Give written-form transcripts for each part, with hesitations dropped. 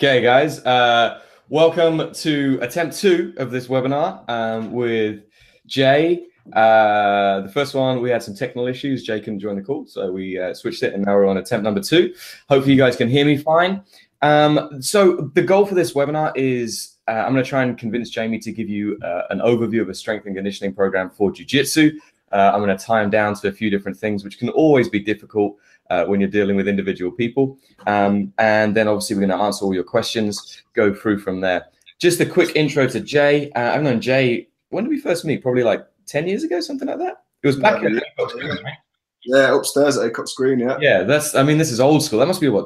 Okay, guys, welcome to attempt 2 of this webinar with Jay. The first one, we had some technical issues. Jay couldn't join the call, so we switched it, and now we're on attempt number 2. Hopefully you guys can hear me fine. So the goal for this webinar is I'm going to try and convince Jamie to give you an overview of a strength and conditioning program for jiu-jitsu. I'm going to tie him down to a few different things, which can always be difficult when you're dealing with individual people. And then obviously we're going to answer all your questions, go through from there. Just a quick intro to Jay. I've known Jay, when did we first meet? Probably like 10 years ago, something like that. It was back in yeah, upstairs at ACOT Screen, yeah. Yeah, this is old school. That must be what,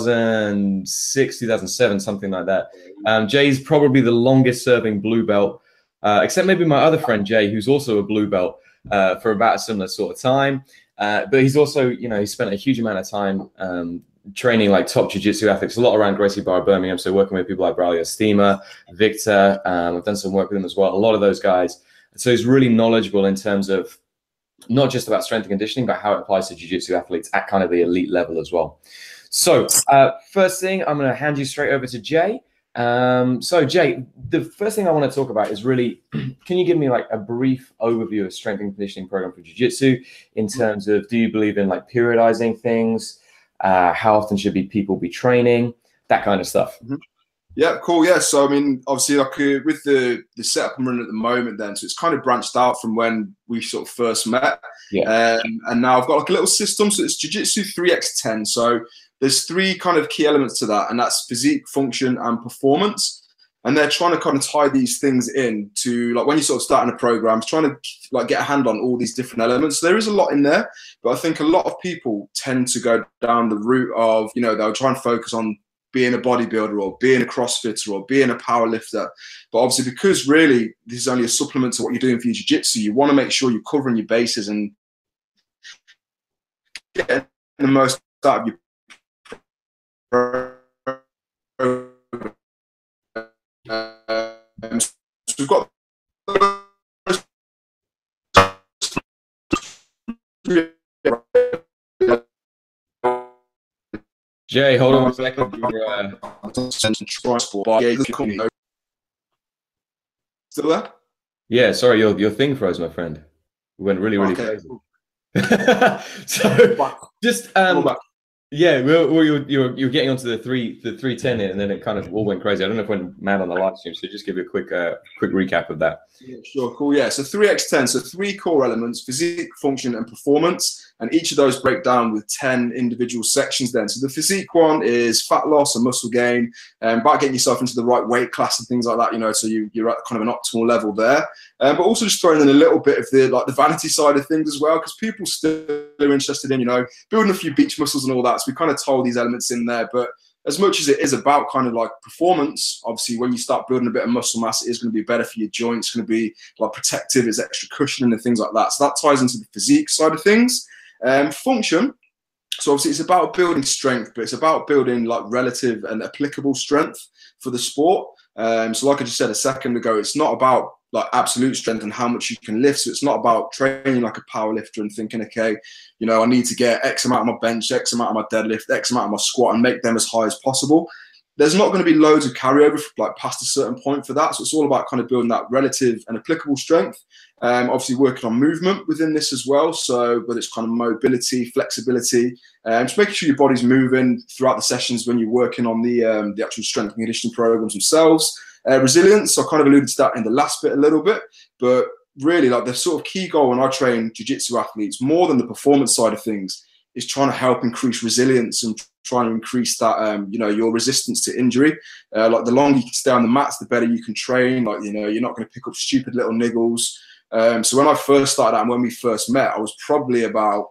2006, 2007, something like that. Jay's probably the longest serving blue belt, except maybe my other friend Jay, who's also a blue belt for about a similar sort of time. But he's also, he spent a huge amount of time training like top jiu-jitsu athletes, a lot around Gracie Barra Birmingham. So working with people like Braulio Estima, Victor, I've done some work with him as well, a lot of those guys. So he's really knowledgeable in terms of not just about strength and conditioning, but how it applies to jiu-jitsu athletes at kind of the elite level as well. So first thing, I'm going to hand you straight over to Jay. So Jay, the first thing I want to talk about is really, can you give me like a brief overview of strength and conditioning program for jiu-jitsu in terms of, do you believe in like periodizing things? How often should people be training? That kind of stuff. Mm-hmm. Yeah, cool. Yeah. So, I mean, obviously like with the setup I'm running at the moment then, so it's kind of branched out from when we sort of first met. Yeah. And now I've got like a little system. So it's Jiu-Jitsu 3x10. So there's 3 kind of key elements to that, and that's physique, function, and performance. And they're trying to kind of tie these things in to, like, when you sort of start in a program, trying to like get a hand on all these different elements. So there is a lot in there, but I think a lot of people tend to go down the route of, they'll try and focus on being a bodybuilder or being a CrossFitter or being a power lifter. But obviously, because really this is only a supplement to what you're doing for your jiu-jitsu, you want to make sure you're covering your bases and getting the most out of your so we've got Jay, hold on one second. Still there? Yeah, sorry, your thing froze, my friend. It went really crazy. So just yeah, well, you're getting onto the 310 and then it kind of all went crazy. I don't know if it went mad on the live stream, so just give you a quick recap of that. Yeah, sure, cool. Yeah, so 3x10, so 3 core elements: physique, function, and performance. And each of those break down with 10 individual sections then. So the physique one is fat loss and muscle gain, about getting yourself into the right weight class and things like that, so you're at kind of an optimal level there. But also just throwing in a little bit of the vanity side of things as well, because people still are interested in, building a few beach muscles and all that. So we kind of told these elements in there, but as much as it is about kind of like performance, obviously when you start building a bit of muscle mass, it is going to be better for your joints, going to be like protective, it's extra cushioning and things like that. So that ties into the physique side of things. Function, so obviously it's about building strength, but it's about building like relative and applicable strength for the sport. So like I just said a second ago, it's not about like absolute strength and how much you can lift. So it's not about training like a power lifter and thinking, okay, I need to get X amount of my bench, X amount of my deadlift, X amount of my squat and make them as high as possible. There's not going to be loads of carryover like past a certain point for that. So it's all about kind of building that relative and applicable strength. Obviously working on movement within this as well. So whether it's kind of mobility, flexibility, just making sure your body's moving throughout the sessions when you're working on the actual strength and conditioning programs themselves. Resilience, so I kind of alluded to that in the last bit a little bit, but really like the sort of key goal when I train jiu-jitsu athletes, more than the performance side of things, is trying to help increase resilience and trying to increase that, your resistance to injury. Like the longer you can stay on the mats, the better you can train. Like, you're not going to pick up stupid little niggles. So when I first started out and when we first met, I was about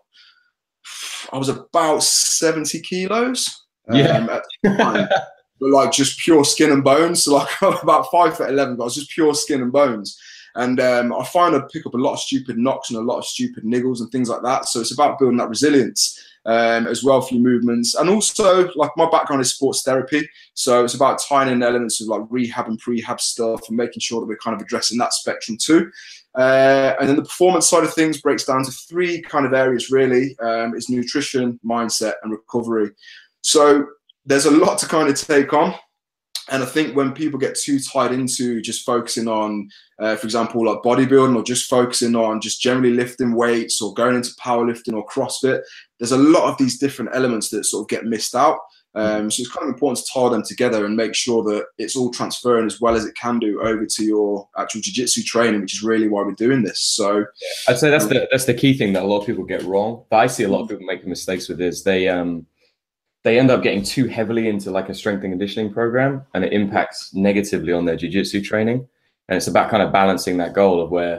70 kilos. At the time. But like just pure skin and bones. So like I'm about 5'11", but I was just pure skin and bones. And I find I pick up a lot of stupid knocks and a lot of stupid niggles and things like that. So it's about building that resilience as well for your movements. And also, like, my background is sports therapy. So it's about tying in elements of like rehab and prehab stuff and making sure that we're kind of addressing that spectrum too. And then the performance side of things breaks down to 3 kind of areas really. It's nutrition, mindset, and recovery. So there's a lot to kind of take on. And I think when people get too tied into just focusing on, for example, like bodybuilding, or just focusing on just generally lifting weights or going into powerlifting or CrossFit, there's a lot of these different elements that sort of get missed out. So it's kind of important to tie them together and make sure that it's all transferring as well as it can do over to your actual jiu-jitsu training, which is really why we're doing this. So I'd say that's the key thing that a lot of people get wrong. But I see a lot of people making mistakes with this. They end up getting too heavily into like a strength and conditioning program, and it impacts negatively on their jiu-jitsu training. And it's about kind of balancing that goal of where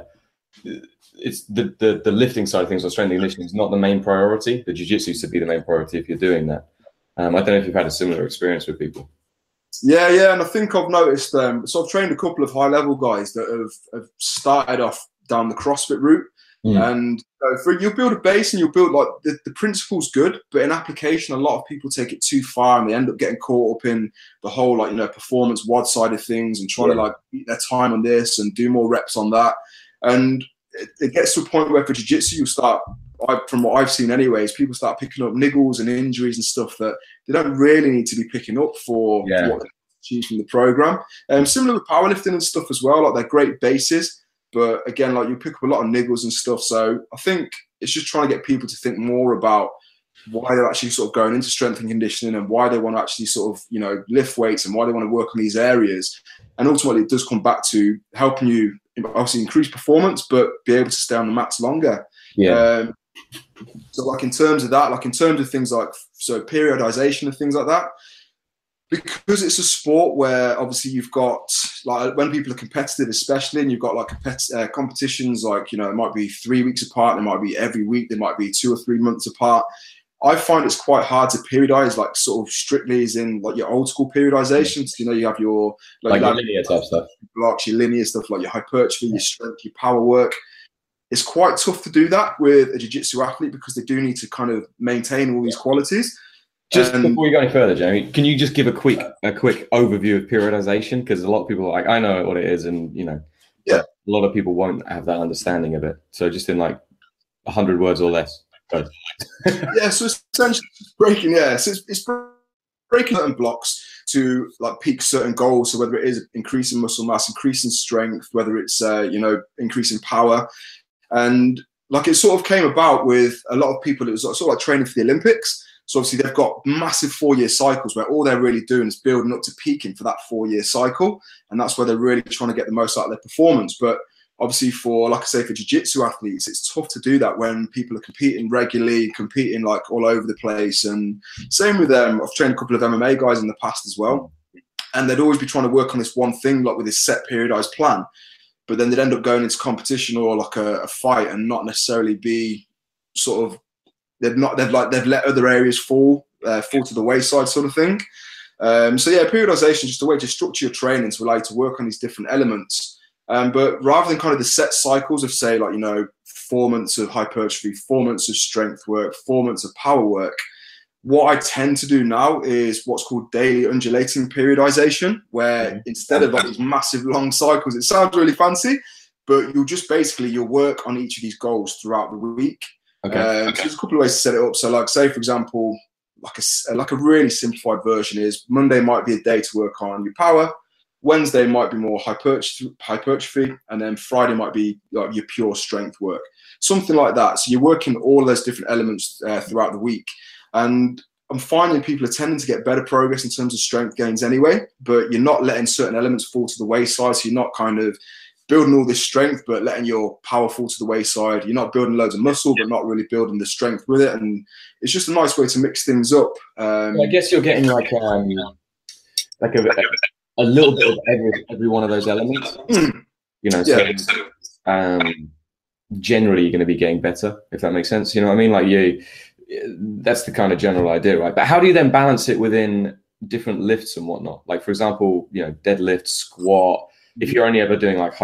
it's the lifting side of things or strength and conditioning is not the main priority. The jiu-jitsu should be the main priority if you're doing that. I don't know if you've had a similar experience with people. Yeah, and I think I've noticed. So I've trained a couple of high-level guys that have started off down the CrossFit route. And you'll build a base and you'll build like the principle's good, but in application, a lot of people take it too far and they end up getting caught up in the whole like, performance WOD side of things and trying to like beat their time on this and do more reps on that. And it gets to a point where for jiu-jitsu, you start, from what I've seen anyways, people start picking up niggles and injuries and stuff that they don't really need to be picking up for what they achieve from the program. Similar with powerlifting and stuff as well, like they're great bases. But again, like you pick up a lot of niggles and stuff. So I think it's just trying to get people to think more about why they're actually sort of going into strength and conditioning and why they want to actually sort of, lift weights and why they want to work on these areas. And ultimately, it does come back to helping you obviously increase performance, but be able to stay on the mats longer. Yeah. So like in terms of that, like in terms of things like, so periodization and things like that, because it's a sport where obviously you've got like when people are competitive, especially, and you've got like competitions like, it might be 3 weeks apart, it might be every week, they might be 2 or 3 months apart. I find it's quite hard to periodize, like sort of strictly as in like your old school periodizations. You have your like your linear type stuff, blocks, your linear stuff, like your hypertrophy, your strength, your power work. It's quite tough to do that with a jiu-jitsu athlete because they do need to kind of maintain all these qualities. Just before we go any further, Jamie, can you just give a quick overview of periodization? Because a lot of people are like, I know what it is, and a lot of people won't have that understanding of it. So just in like 100 words or less. So it's essentially breaking. So it's breaking certain blocks to like peak certain goals. So whether it is increasing muscle mass, increasing strength, whether it's increasing power, and like it sort of came about with a lot of people. It was sort of like training for the Olympics. So obviously they've got massive 4-year cycles where all they're really doing is building up to peaking for that 4-year cycle. And that's where they're really trying to get the most out of their performance. But obviously for, like I say, for jiu-jitsu athletes, it's tough to do that when people are competing regularly, competing like all over the place. And same with them. I've trained a couple of MMA guys in the past as well. And they'd always be trying to work on this one thing, like with this set periodized plan. But then they'd end up going into competition or like a fight and not necessarily be sort of, they've let other areas fall to the wayside, sort of thing. Periodization is just a way to structure your training to allow you to work on these different elements. But rather than kind of the set cycles of, say, like 4 months of hypertrophy, 4 months of strength work, 4 months of power work, what I tend to do now is what's called daily undulating periodization, where instead of like these massive long cycles, it sounds really fancy, but you'll work on each of these goals throughout the week. So there's a couple of ways to set it up. So like, say, for example, like a really simplified version is Monday might be a day to work on your power. Wednesday might be more hypertrophy. And then Friday might be like your pure strength work, something like that. So you're working all of those different elements throughout the week. And I'm finding people are tending to get better progress in terms of strength gains anyway, but you're not letting certain elements fall to the wayside. So you're not kind of building all this strength, but letting your power fall to the wayside. You're not building loads of muscle, but not really building the strength with it. And it's just a nice way to mix things up. I guess you're getting like a little bit of every one of those elements. Generally you're going to be getting better, if that makes sense. You know what I mean? Like that's the kind of general idea, right? But how do you then balance it within different lifts and whatnot? Like, for example, deadlift, squat. If you're only ever doing like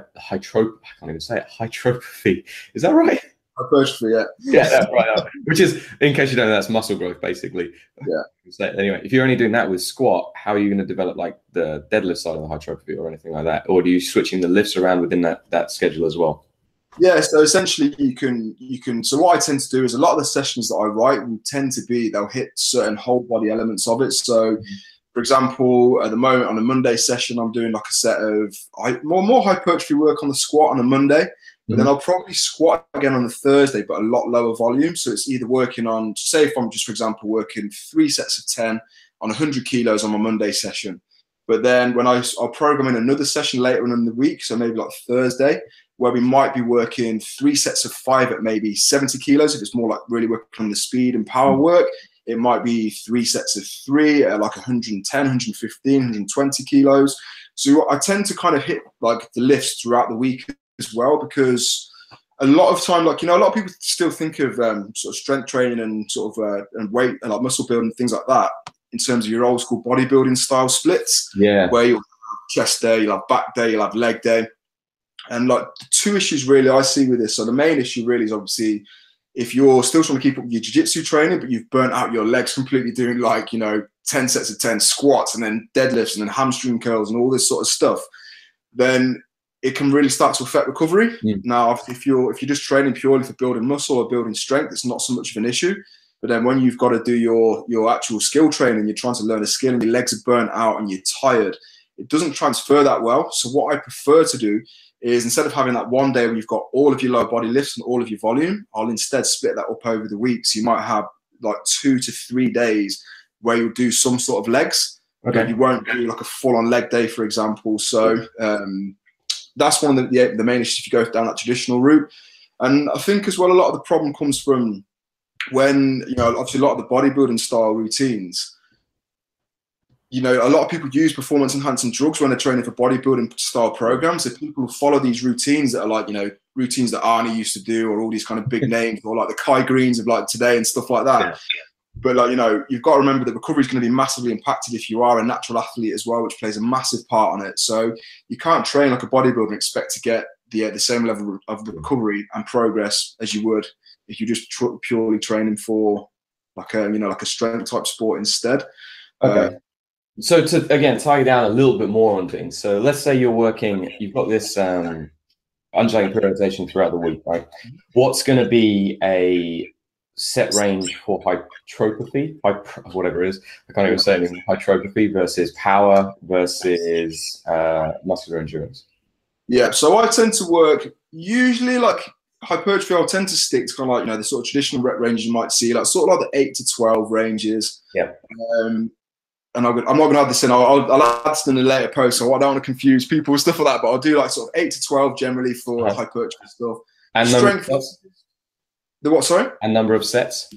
hypertrophy, is that right? Hypertrophy, yeah. Yeah, that's right. Which is, in case you don't know, that's muscle growth, basically. Yeah. So anyway, if you're only doing that with squat, how are you going to develop like the deadlift side of the hypertrophy or anything like that? Or do you switching the lifts around within that schedule as well? Yeah, so essentially you can. So what I tend to do is a lot of the sessions that I write will tend to be, they'll hit certain whole body elements of it. So For example, at the moment on a Monday session, I'm doing like a set of more hypertrophy work on the squat on a Monday, but then I'll probably squat again on the Thursday, but a lot lower volume. So it's either working on, say if I'm just, for example, working 3 sets of 10 on 100 kilos on my Monday session. But then when I'll program in another session later on in the week, so maybe like Thursday, where we might be working 3 sets of 5 at maybe 70 kilos. If it's more like really working on the speed and power work, it might be 3 sets of 3 at like 110, 115, 120 kilos. So I tend to kind of hit like the lifts throughout the week as well, because a lot of time, like, you know, a lot of people still think of sort of strength training and sort of and weight and like muscle building, things like that, in terms of your old school bodybuilding style splits, where you'll have chest day, you'll have back day, you'll have leg day. And like the 2 issues really I see with this. So the main issue really is obviously if you're still trying to keep up with your jiu-jitsu training, but you've burnt out your legs completely doing like, you know, 10 sets of 10 squats and then deadlifts and then hamstring curls and all this sort of stuff, then it can really start to affect recovery. Now, if you're just training purely for building muscle or building strength, it's not so much of an issue. But then when you've got to do your actual skill training, you're trying to learn a skill and your legs are burnt out and you're tired, it doesn't transfer that well. So what I prefer to do is, instead of having that one day where you've got all of your lower body lifts and all of your volume, I'll instead split that up over the week. So you might have like 2 to 3 days where you'll do some sort of legs. Okay. You won't do like a full-on leg day, for example. So that's one of the main issues if you go down that traditional route. And I think as well, a lot of the problem comes from when, you know, obviously a lot of the bodybuilding style routines, you know, a lot of people use performance enhancing drugs when they're training for bodybuilding style programs. So people follow these routines that are like, you know, routines that Arnie used to do, or all these kind of big names, or like the Kai Greens of like today and stuff like that. Yeah. But like, you know, you've got to remember that recovery is going to be massively impacted if you are a natural athlete as well, which plays a massive part on it. So you can't train like a bodybuilder and expect to get the same level of recovery and progress as you would if you're just purely training for like a, you know, like a strength type sport instead. Okay. So to, again, tie you down a little bit more on things. So let's say you're working, you've got this undulating periodization throughout the week, right? What's going to be a set range for hypertrophy, whatever it is, I can't even say anything, hypertrophy versus power versus muscular endurance? Yeah, so I tend to work usually like hypertrophy. I'll tend to stick to kind of like, you know, the sort of traditional rep ranges you might see, like sort of like the 8 to 12 ranges. Yeah. And I'm not going to add this in. I'll add this in a later post, so I don't want to confuse people with stuff like that. But I'll do like sort of 8 to 12 generally for hypertrophy stuff. And strength. The what? Sorry. And number of sets.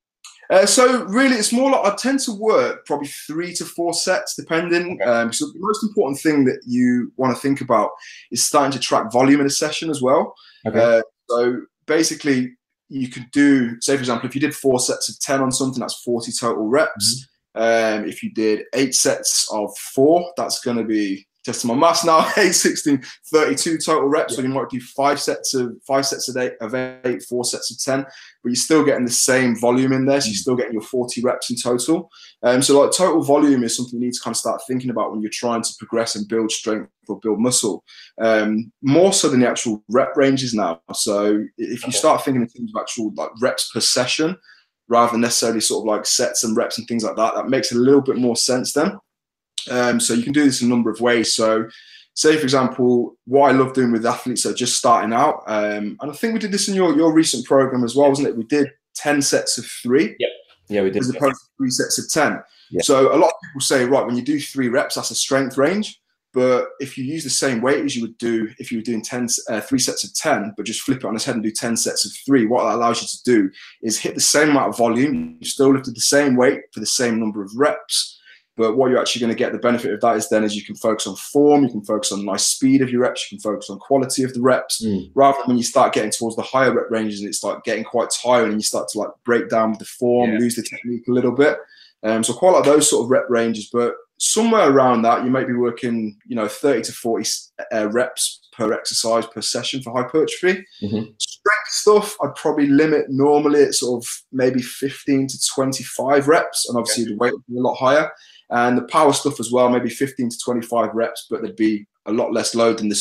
So really, it's more like I tend to work probably 3 to 4 sets, depending. So the most important thing that you want to think about is starting to track volume in a session as well. Okay. So basically, you could do, say for example, if you did 4 sets of 10 on something, that's 40 total reps. If you did 8 sets of 4, that's going to be, testing my maths now, 8, 16, 32 total reps. So you might do 5 sets of 8, 4 sets of 10, but you're still getting the same volume in there. So you're still getting your 40 reps in total. So like total volume is something you need to kind of start thinking about when you're trying to progress and build strength or build muscle, more so than the actual rep ranges now. So if you start thinking in terms of actual like reps per session, rather than necessarily sort of like sets and reps and things like that, that makes a little bit more sense then. So you can do this in a number of ways. So say, for example, what I love doing with athletes that are just starting out, and I think we did this in your recent program as well, wasn't it? We did 10 sets of 3. Yep. Yeah, we did. As opposed to 3 sets of 10. Yep. So a lot of people say, right, when you do 3 reps, that's a strength range. But if you use the same weight as you would do if you were doing 3 sets of 10, but just flip it on its head and do 10 sets of 3, what that allows you to do is hit the same amount of volume. You still lifted the same weight for the same number of reps. But what you're actually going to get the benefit of that is then you can focus on form, you can focus on nice speed of your reps, you can focus on quality of the reps, rather than when you start getting towards the higher rep ranges and it's like getting quite tiring and you start to like break down with the form, lose the technique a little bit. So quite like those sort of rep ranges, but somewhere around that, you might be working, you know, 30 to 40 reps per exercise per session for hypertrophy. Strength stuff, I'd probably limit normally at sort of maybe 15 to 25 reps, and obviously the weight would be a lot higher. And the power stuff as well, maybe 15 to 25 reps, but there'd be a lot less load than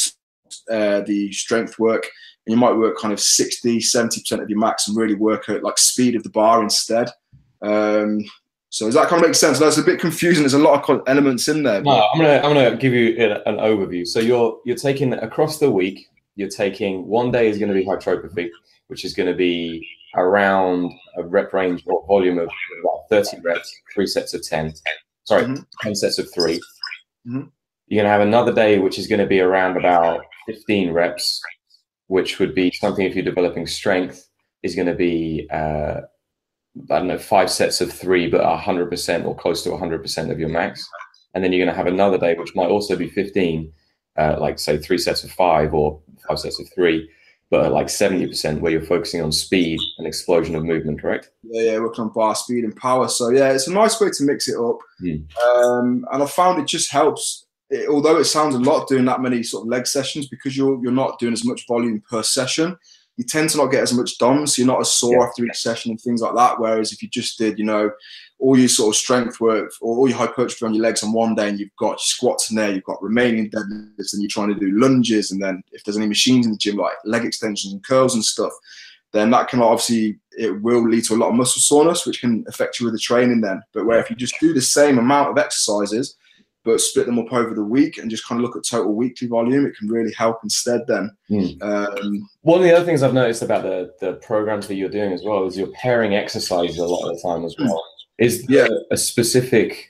the strength work. And you might work kind of 60, 70% of your max and really work at like speed of the bar instead. So does that kind of make sense? That's a bit confusing. There's a lot of elements in there. No, I'm gonna give you an overview. So you're taking across the week. You're taking one day is going to be hypertrophy, which is going to be around a rep range or volume of about 30 reps, 3 sets of 10. Sorry, 10 sets of 3. You're going to have another day which is going to be around about 15 reps, which would be something if you're developing strength is going to be I don't know, 5 sets of 3, but 100% or close to 100% of your max. And then you're going to have another day which might also be 15, like say 3 sets of 5 or 5 sets of 3, but like 70% where you're focusing on speed and explosion of movement, correct? Yeah, working on bar speed and power. So yeah, it's a nice way to mix it up. And I found it just helps. Although it sounds a lot doing that many sort of leg sessions, because you're not doing as much volume per session, you tend to not get as much DOM, so you're not as sore after each session and things like that. Whereas if you just did, all your sort of strength work or all your hypertrophy on your legs on one day, and you've got squats in there, you've got remaining deadlifts, and you're trying to do lunges, and then if there's any machines in the gym like leg extensions and curls and stuff, then that can obviously, it will lead to a lot of muscle soreness, which can affect you with the training then. But where if you just do the same amount of exercises, but split them up over the week and just kind of look at total weekly volume, it can really help instead then. One of the other things I've noticed about the programs that you're doing as well is you're pairing exercises a lot of the time as well. Is there a specific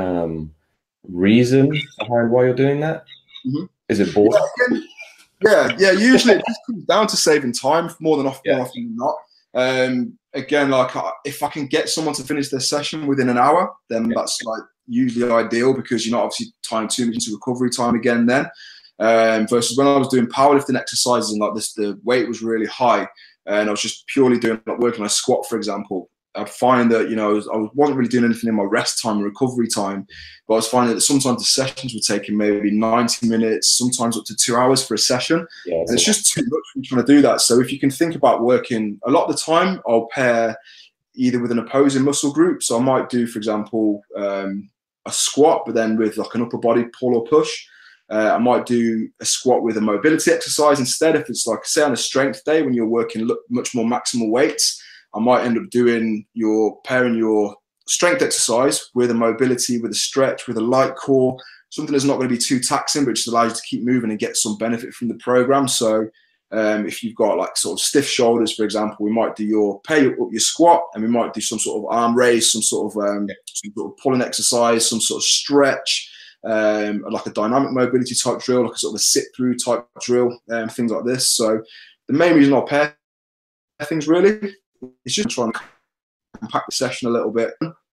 reason behind why you're doing that? Is it boredom? Yeah, usually it just comes down to saving time more often than not. Again, like if I can get someone to finish their session within an hour, then that's like usually ideal, because you're not obviously tying too much into recovery time again then. Versus when I was doing powerlifting exercises and like this, the weight was really high, and I was just purely doing like working on a squat, for example. I'd find that I wasn't really doing anything in my rest time and recovery time, but I was finding that sometimes the sessions were taking maybe 90 minutes, sometimes up to 2 hours for a session, and it's just too much for trying to do that. So if you can think about working, a lot of the time I'll pair either with an opposing muscle group. So I might do, for example, a squat, but then with like an upper body pull or push. I might do a squat with a mobility exercise instead. If it's like, say, on a strength day when you're working much more maximal weights, I might end up doing pairing your strength exercise with a mobility, with a stretch, with a light core, something that's not going to be too taxing, but just allows you to keep moving and get some benefit from the program. So if you've got like sort of stiff shoulders, for example, we might do pair up your squat, and we might do some sort of arm raise, some sort of pulling exercise, some sort of stretch, like a dynamic mobility type drill, like a sort of a sit through type drill, things like this. So the main reason I'll pair things really is just trying to compact the session a little bit.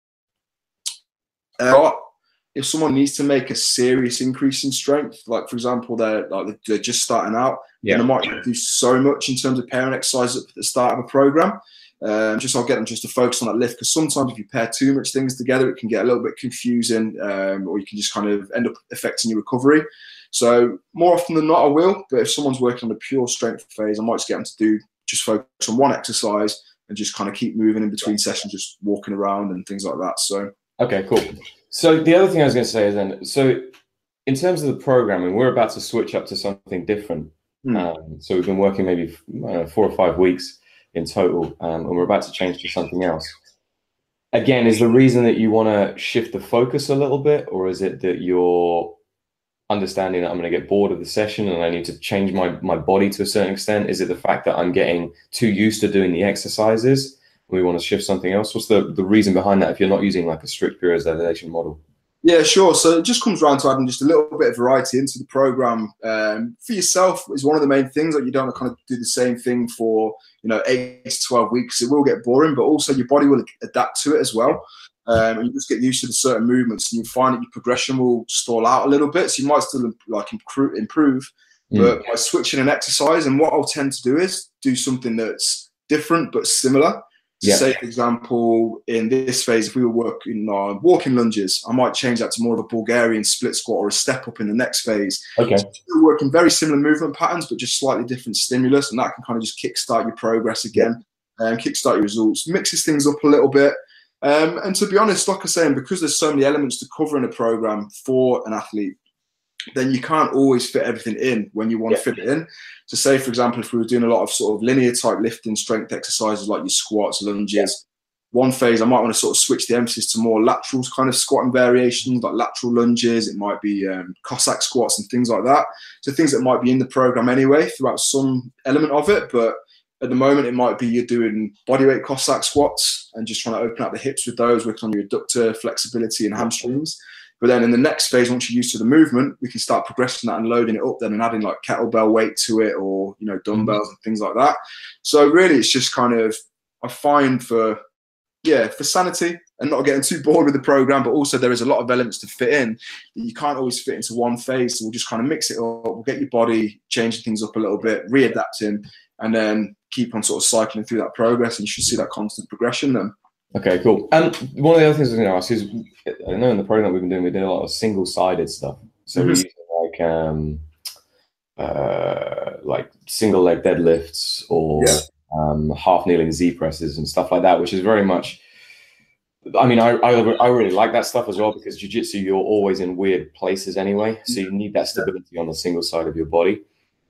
If someone needs to make a serious increase in strength, like for example, they're just starting out, and they might do so much in terms of pairing exercises at the start of a program. I'll get them just to focus on that lift, because sometimes if you pair too much things together, it can get a little bit confusing, or you can just kind of end up affecting your recovery. So more often than not, I will. But if someone's working on the pure strength phase, I might just get them to just focus on one exercise and just kind of keep moving in between sessions, just walking around and things like that. So okay, cool. So the other thing I was going to say is then, so in terms of the programming, we're about to switch up to something different. So we've been working maybe 4 or 5 weeks in total, and we're about to change to something else. Again, is the reason that you want to shift the focus a little bit, or is it that you're understanding that I'm going to get bored of the session and I need to change my body to a certain extent? Is it the fact that I'm getting too used to doing the exercises? We want to shift something else? What's the reason behind that if you're not using like a strict periodization model? Yeah, sure. So it just comes around to adding just a little bit of variety into the program. For yourself is one of the main things, that you don't kind of do the same thing for 8 to 12 weeks. It will get boring, but also your body will adapt to it as well. And you just get used to the certain movements, and you find that your progression will stall out a little bit. So you might still like improve, but by switching an exercise, and what I'll tend to do is do something that's different but similar. So say, for example, in this phase, if we were working on walking lunges, I might change that to more of a Bulgarian split squat or a step up in the next phase. Okay. So we're working very similar movement patterns, but just slightly different stimulus, and that can kind of just kickstart your progress again and kickstart your results. Mixes things up a little bit. And to be honest, like I was saying, because there's so many elements to cover in a program for an athlete, then you can't always fit everything in when you want to fit it in. So say, for example, if we were doing a lot of sort of linear type lifting strength exercises like your squats, lunges, one phase, I might want to sort of switch the emphasis to more lateral kind of squatting variations, like lateral lunges. It might be Cossack squats and things like that. So things that might be in the program anyway throughout some element of it. But at the moment, it might be you're doing bodyweight Cossack squats and just trying to open up the hips with those, working on your adductor flexibility and hamstrings. But then in the next phase, once you're used to the movement, we can start progressing that and loading it up then and adding like kettlebell weight to it, or, you know, dumbbells and things like that. So really it's just kind of, I find for sanity and not getting too bored with the program, but also there is a lot of elements to fit in that you can't always fit into one phase. So we'll just kind of mix it up. We'll get your body changing things up a little bit, readapting, and then keep on sort of cycling through that progress, and you should see that constant progression then. Okay, cool. And one of the other things I was going to ask is, I know in the program we've been doing, we did a lot of single-sided stuff. So we're using like single leg deadlifts or half kneeling Z presses and stuff like that, which is very much, I mean, I really like that stuff as well, because jiu-jitsu, you're always in weird places anyway. So you need that stability on the single side of your body.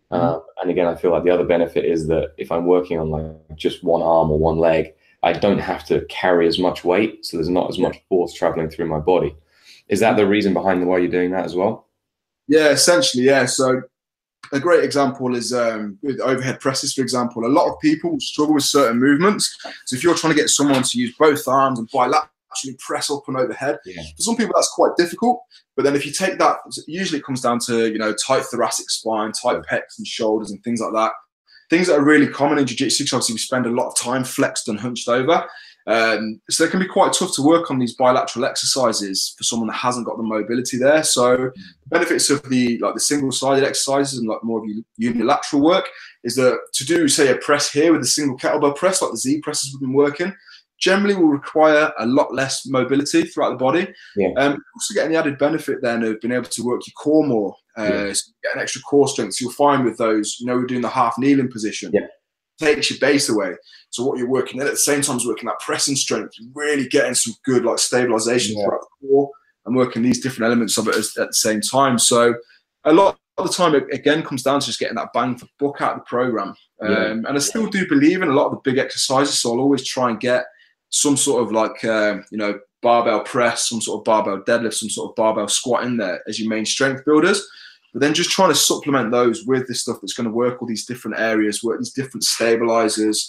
And again, I feel like the other benefit is that if I'm working on like just one arm or one leg, I don't have to carry as much weight. So there's not as much force traveling through my body. Is that the reason behind why you're doing that as well? Yeah, essentially, yeah. So a great example is with overhead presses, for example. A lot of people struggle with certain movements. So if you're trying to get someone to use both arms and bilaterally press up and overhead, for some people that's quite difficult. But then if you take that, usually it comes down to, you know, tight thoracic spine, tight pecs and shoulders and things like that. Things that are really common in jiu-jitsu, because obviously we spend a lot of time flexed and hunched over. So it can be quite tough to work on these bilateral exercises for someone that hasn't got the mobility there. So the benefits of the single-sided exercises and like more of your unilateral work is that to do, say, a press here with a single kettlebell press, like the Z presses we've been working, generally will require a lot less mobility throughout the body. Also getting the added benefit then of being able to work your core more, so get an extra core strength. So you'll find with those, you know, we're doing the half kneeling position, takes your base away. So what you're working at the same time is working that pressing strength, really getting some good like stabilization throughout the core and working these different elements of it at the same time. So a lot of the time, it again comes down to just getting that bang for buck out of the program. And I still do believe in a lot of the big exercises. So I'll always try and get some sort of like, you know, barbell press, some sort of barbell deadlift, some sort of barbell squat in there as your main strength builders. But then just trying to supplement those with the stuff that's going to work all these different areas, work these different stabilizers,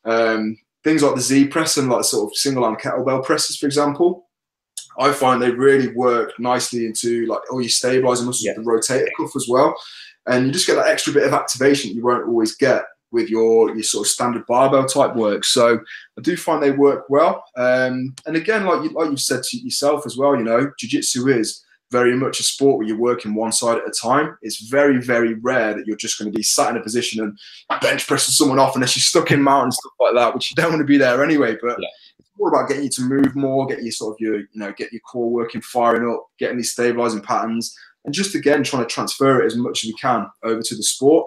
things like the Z press and like sort of single arm kettlebell presses, for example. I find they really work nicely into like all your stabilizer muscles, the rotator cuff as well. And you just get that extra bit of activation you won't always get with your sort of standard barbell type work. So I do find they work well. And again, like you've said to yourself as well, you know, jiu-jitsu is very much a sport where you're working one side at a time. It's very, very rare that you're just going to be sat in a position and bench pressing someone off unless you're stuck in mount and stuff like that, which you don't want to be there anyway. But it's more about getting you to move more, get you sort of your, you know, get your core working, firing up, getting these stabilizing patterns, and just again trying to transfer it as much as we can over to the sport.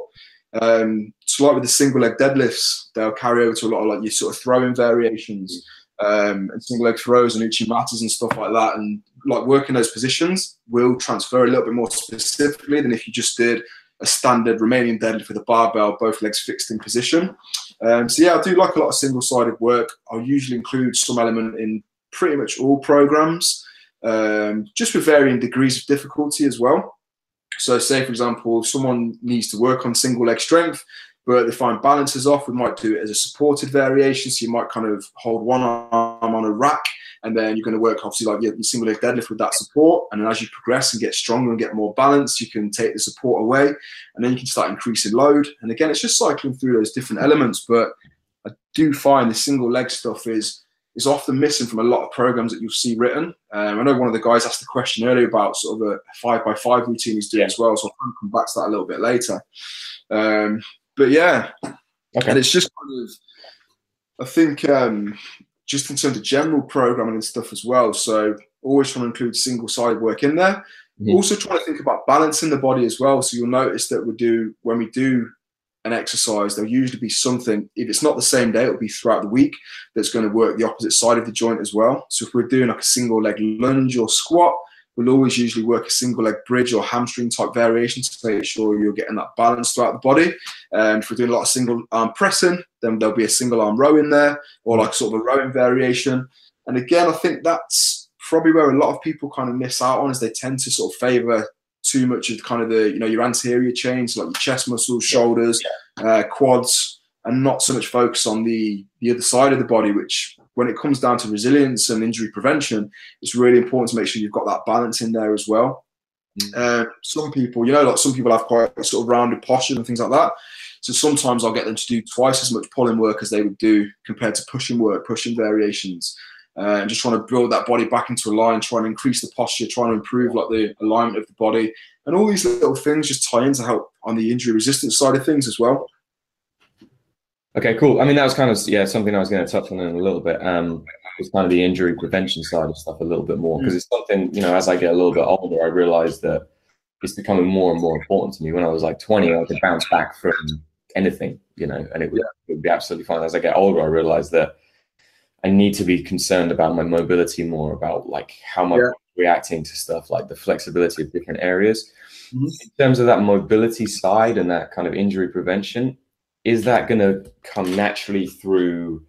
So like with the single leg deadlifts, they'll carry over to a lot of like your sort of throwing variations, and single leg throws and uchimatas and stuff like that. And like working those positions will transfer a little bit more specifically than if you just did a standard Romanian deadlift with a barbell, both legs fixed in position. So yeah, I do like a lot of single-sided work. I'll usually include some element in pretty much all programs, just with varying degrees of difficulty as well. So say, for example, someone needs to work on single leg strength, but they find balances off, we might do it as a supported variation. So you might kind of hold one arm on a rack, and then you're going to work obviously like your single leg deadlift with that support. And then as you progress and get stronger and get more balance, you can take the support away, and then you can start increasing load. And again, it's just cycling through those different elements. But I do find the single leg stuff is often missing from a lot of programs that you'll see written. I know one of the guys asked the question earlier about sort of a 5x5 routine he's doing as well, so I'll come back to that a little bit later. But yeah, and it's just kind of, I think, just in terms of general programming and stuff as well. So always trying to include single-sided work in there. Also trying to think about balancing the body as well. So you'll notice that when we do an exercise, there'll usually be something, if it's not the same day, it'll be throughout the week, that's going to work the opposite side of the joint as well. So if we're doing like a single leg lunge or squat, we'll always usually work a single leg bridge or hamstring type variation to make sure you're getting that balance throughout the body. If we're doing a lot of single arm pressing, then there'll be a single arm row in there, or like sort of a rowing variation. And again, I think that's probably where a lot of people kind of miss out on, is they tend to sort of favor too much of kind of the, you know, your anterior chain, so like your chest muscles, shoulders, quads, and not so much focus on the other side of the body, which when it comes down to resilience and injury prevention, it's really important to make sure you've got that balance in there as well. Some people, you know, like some people have quite sort of rounded posture and things like that. So sometimes I'll get them to do twice as much pulling work as they would do compared to pushing work, pushing variations. And just trying to build that body back into a line, trying to increase the posture, trying to improve like the alignment of the body. And all these little things just tie in to help on the injury resistance side of things as well. Okay, cool. I mean, that was kind of, something I was going to touch on in a little bit. It's kind of the injury prevention side of stuff a little bit more, because it's something, you know, as I get a little bit older, I realized that it's becoming more and more important to me. When I was like 20, I could bounce back from anything, you know, and it would be absolutely fine. As I get older, I realized that I need to be concerned about my mobility more, about like how much reacting to stuff, like the flexibility of different areas. In terms of that mobility side and that kind of injury prevention, is that going to come naturally through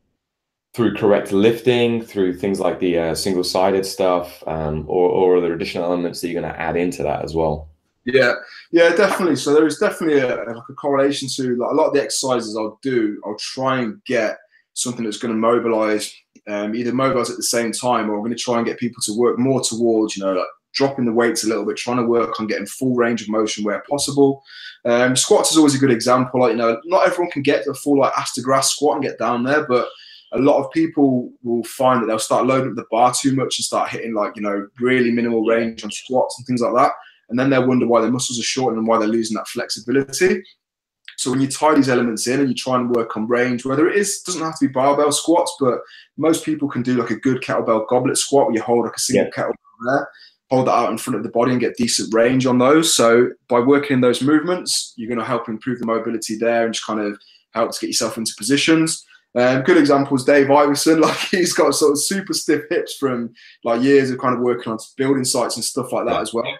correct lifting, through things like the single-sided stuff, or are there additional elements that you're going to add into that as well? Yeah, definitely. So there is definitely a correlation to like a lot of the exercises I'll try and get something that's going to mobilize, either mobilize at the same time, or I'm going to try and get people to work more towards, you know, like dropping the weights a little bit, trying to work on getting full range of motion where possible. Squats is always a good example. Like, you know, not everyone can get to a full like ass to grass squat and get down there, but a lot of people will find that they'll start loading up the bar too much and start hitting like, you know, really minimal range on squats and things like that. And then they'll wonder why their muscles are shortening and why they're losing that flexibility. So when you tie these elements in and you try and work on range, whether it doesn't have to be barbell squats, but most people can do like a good kettlebell goblet squat where you hold like a single kettlebell there, hold that out in front of the body and get decent range on those. So by working in those movements, you're going to help improve the mobility there and just kind of help to get yourself into positions. Good example is Dave Iverson. Like, he's got sort of super stiff hips from like years of kind of working on building sites and stuff like that as well.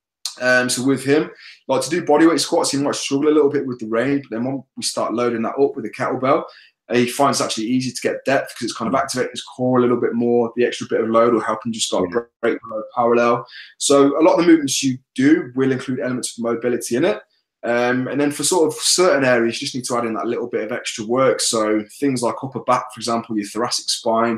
So with him, like to do bodyweight squats, he might struggle a little bit with the range, but then when we start loading that up with the kettlebell, he finds it's actually easy to get depth because it's kind of activating his core a little bit more. The extra bit of load will help him just start break the load parallel. So a lot of the movements you do will include elements of mobility in it. And then for sort of certain areas, you just need to add in that little bit of extra work. So things like upper back, for example, your thoracic spine.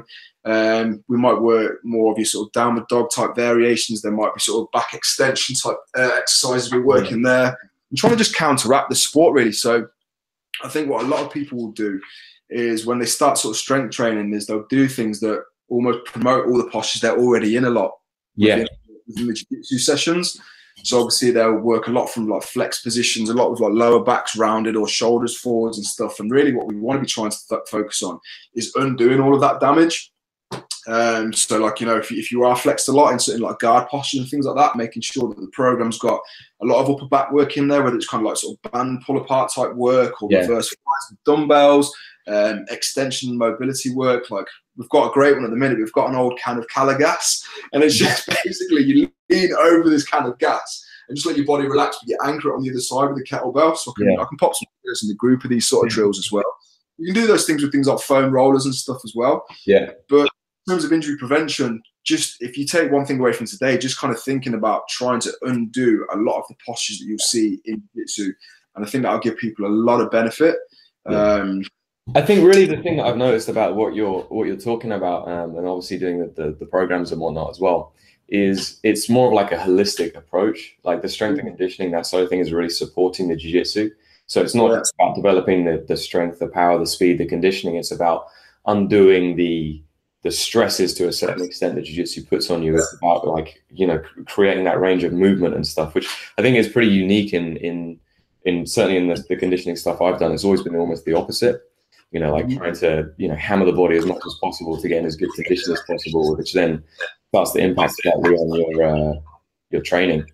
We might work more of your sort of downward dog type variations. There might be sort of back extension type exercises we're working there. I'm trying to just counteract the sport really. So I think what a lot of people will do is when they start sort of strength training is they'll do things that almost promote all the postures they're already in a lot within the jiu-jitsu sessions. So obviously they'll work a lot from like flex positions, a lot with like lower backs rounded or shoulders forwards and stuff. And really what we want to be trying to focus on is undoing all of that damage. So like, you know, if you are flexed a lot in certain like guard postures and things like that, making sure that the program's got a lot of upper back work in there, whether it's kind of like sort of band pull apart type work or reverse flies with dumbbells, extension mobility work. Like we've got a great one at the minute. We've got an old can of Calagas, and it's just basically you lean over this can of gas and just let your body relax, but you anchor it on the other side with the kettlebell. So I can pop some videos in the group of these sort of drills as well. You can do those things with things like foam rollers and stuff as well. But in terms of injury prevention, just if you take one thing away from today, just kind of thinking about trying to undo a lot of the postures that you'll see in jiu-jitsu. And I think that'll give people a lot of benefit. I think really the thing that I've noticed about what you're talking about, and obviously doing the programs and whatnot as well, is it's more of like a holistic approach. Like the strength and conditioning, that sort of thing is really supporting the jiu-jitsu. So it's not just about developing the strength, the power, the speed, the conditioning. It's about undoing the stresses to a certain extent that jiu-jitsu puts on you. It's about like, you know, creating that range of movement and stuff, which I think is pretty unique in certainly in the conditioning stuff I've done. It's always been almost the opposite. You know, like trying to, you know, hammer the body as much as possible to get in as good condition as possible, which then starts to impact slightly on your training.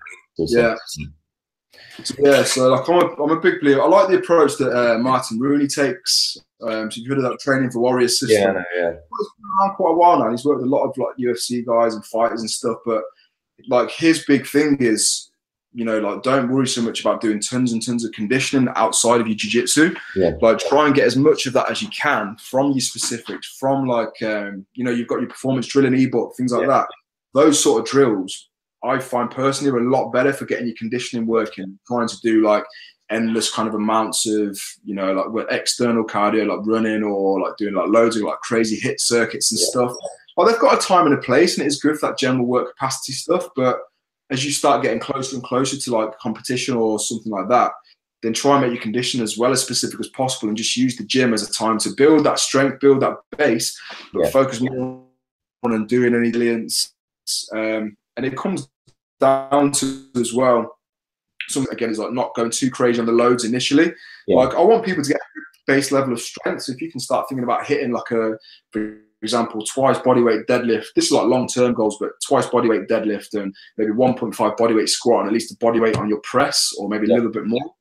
So like I'm a big believer. I like the approach that Martin Rooney takes. So you've heard of that training for warriors system. He's been around quite a while now. He's worked with a lot of like UFC guys and fighters and stuff, but like his big thing is, you know, like don't worry so much about doing tons and tons of conditioning outside of your jiu-jitsu. Yeah. Like try and get as much of that as you can from your specifics, from like, you know, you've got your performance drilling ebook, things like that. Those sort of drills, I find personally are a lot better for getting your conditioning working, trying to do like endless kind of amounts of, you know, like with external cardio, like running or like doing like loads of like crazy hit circuits and stuff. Well, they've got a time and a place, and it's good for that general work capacity stuff. But as you start getting closer and closer to like competition or something like that, then try and make your condition as well as specific as possible, and just use the gym as a time to build that strength, build that base, but focus more on doing any resilience. And it comes down to as well, something again is like not going too crazy on the loads initially. Like I want people to get a base level of strength. So if you can start thinking about hitting like a, for example, twice bodyweight deadlift. This is like long-term goals, but twice bodyweight deadlift and maybe 1.5 bodyweight squat and at least a bodyweight on your press, or maybe a little bit more.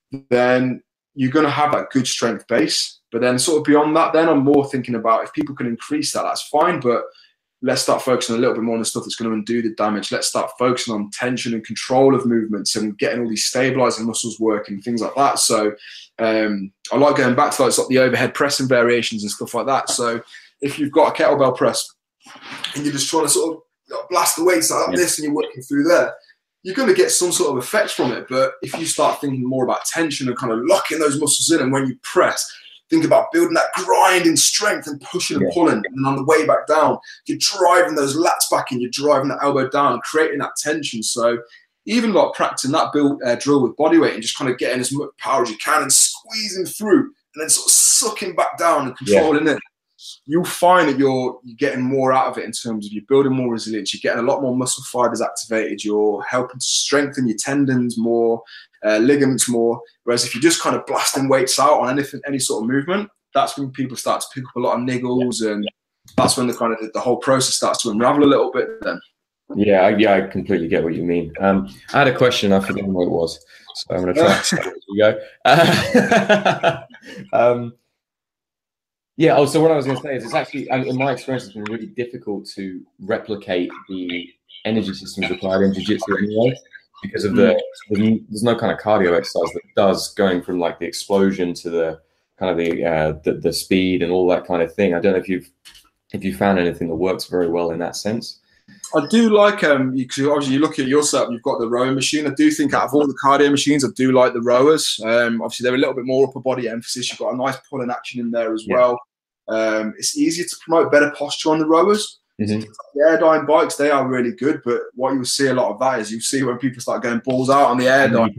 Then you're going to have that good strength base. But then sort of beyond that, then I'm more thinking about if people can increase that, that's fine. But let's start focusing a little bit more on the stuff that's going to undo the damage. Let's start focusing on tension and control of movements and getting all these stabilizing muscles working, things like that. So I like going back to like the overhead pressing variations and stuff like that. So if you've got a kettlebell press and you're just trying to sort of blast the weights like this and you're working through there, you're going to get some sort of effect from it. But if you start thinking more about tension and kind of locking those muscles in, and when you press, think about building that grind in strength and pushing and pulling. And on the way back down, you're driving those lats back in, you're driving that elbow down, creating that tension. So even like practicing that drill with bodyweight and just kind of getting as much power as you can and squeezing through and then sort of sucking back down and controlling it, you'll find that you're getting more out of it in terms of you're building more resilience, you're getting a lot more muscle fibers activated, you're helping to strengthen your tendons more, ligaments more. Whereas if you're just kind of blasting weights out on any sort of movement, that's when people start to pick up a lot of niggles, and that's when the whole process starts to unravel a little bit then. Yeah, I completely get what you mean. I had a question, I forget what it was, so I'm going to try to start as we go. So what I was going to say is it's actually, in my experience, it's been really difficult to replicate the energy systems required in jiu-jitsu anyway, because of there's no kind of cardio exercise that does going from like the explosion to the kind of the speed and all that kind of thing. I don't know if you found anything that works very well in that sense. I do like because obviously you look at your setup, you've got the rowing machine. I do think out of all the cardio machines, I do like the rowers. Obviously they're a little bit more upper body emphasis. You've got a nice pulling action in there as well. It's easier to promote better posture on the rowers. The Airdyne bikes, they are really good, but what you'll see a lot of that is you'll see when people start going balls out on the Airdyne.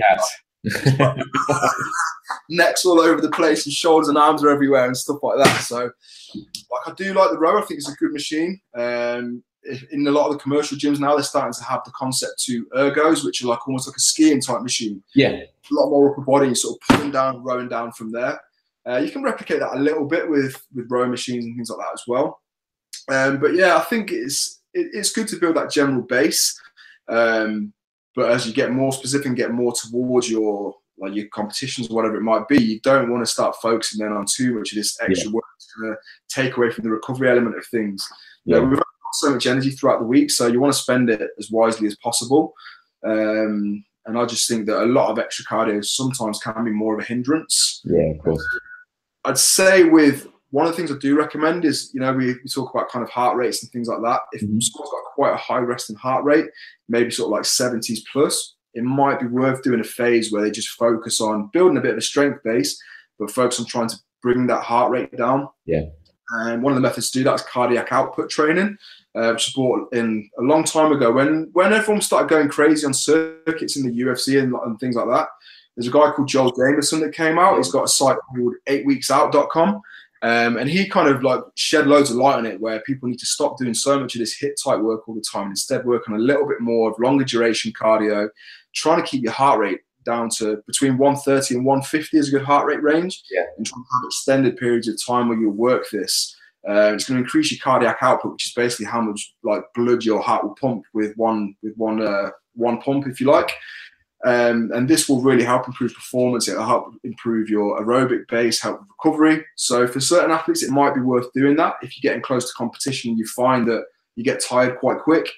Necks all over the place and shoulders and arms are everywhere and stuff like that. So like I do like the rower. I think it's a good machine. In a lot of the commercial gyms now, they're starting to have the concept to ergos, which are like almost like a skiing type machine. A lot more upper body, sort of pulling down, rowing down from there. You can replicate that a little bit with rowing machines and things like that as well. But yeah, I think it's good to build that general base. But as you get more specific and get more towards your competitions or whatever it might be, you don't want to start focusing then on too much of this extra work that's going to take away from the recovery element of things. You know, we've got so much energy throughout the week, so you want to spend it as wisely as possible. And I just think that a lot of extra cardio sometimes can be more of a hindrance. Yeah, of course. I'd say with one of the things I do recommend is, you know, we talk about kind of heart rates and things like that. If someone's got quite a high resting heart rate, maybe sort of like 70s plus, it might be worth doing a phase where they just focus on building a bit of a strength base, but focus on trying to bring that heart rate down. And one of the methods to do that is cardiac output training, which was brought in a long time ago when everyone started going crazy on circuits in the UFC and things like that. There's a guy called Joel Jameson that came out. He's got a site called 8weeksout.com. And he kind of like shed loads of light on it, where people need to stop doing so much of this hit type work all the time and instead work on a little bit more of longer duration cardio, trying to keep your heart rate down to between 130 and 150 is a good heart rate range. And trying to have extended periods of time where you work this. It's going to increase your cardiac output, which is basically how much like blood your heart will pump with one pump, if you like. And this will really help improve performance. It'll help improve your aerobic base, help with recovery. So for certain athletes, it might be worth doing that. If you're getting close to competition, you find that you get tired quite quick.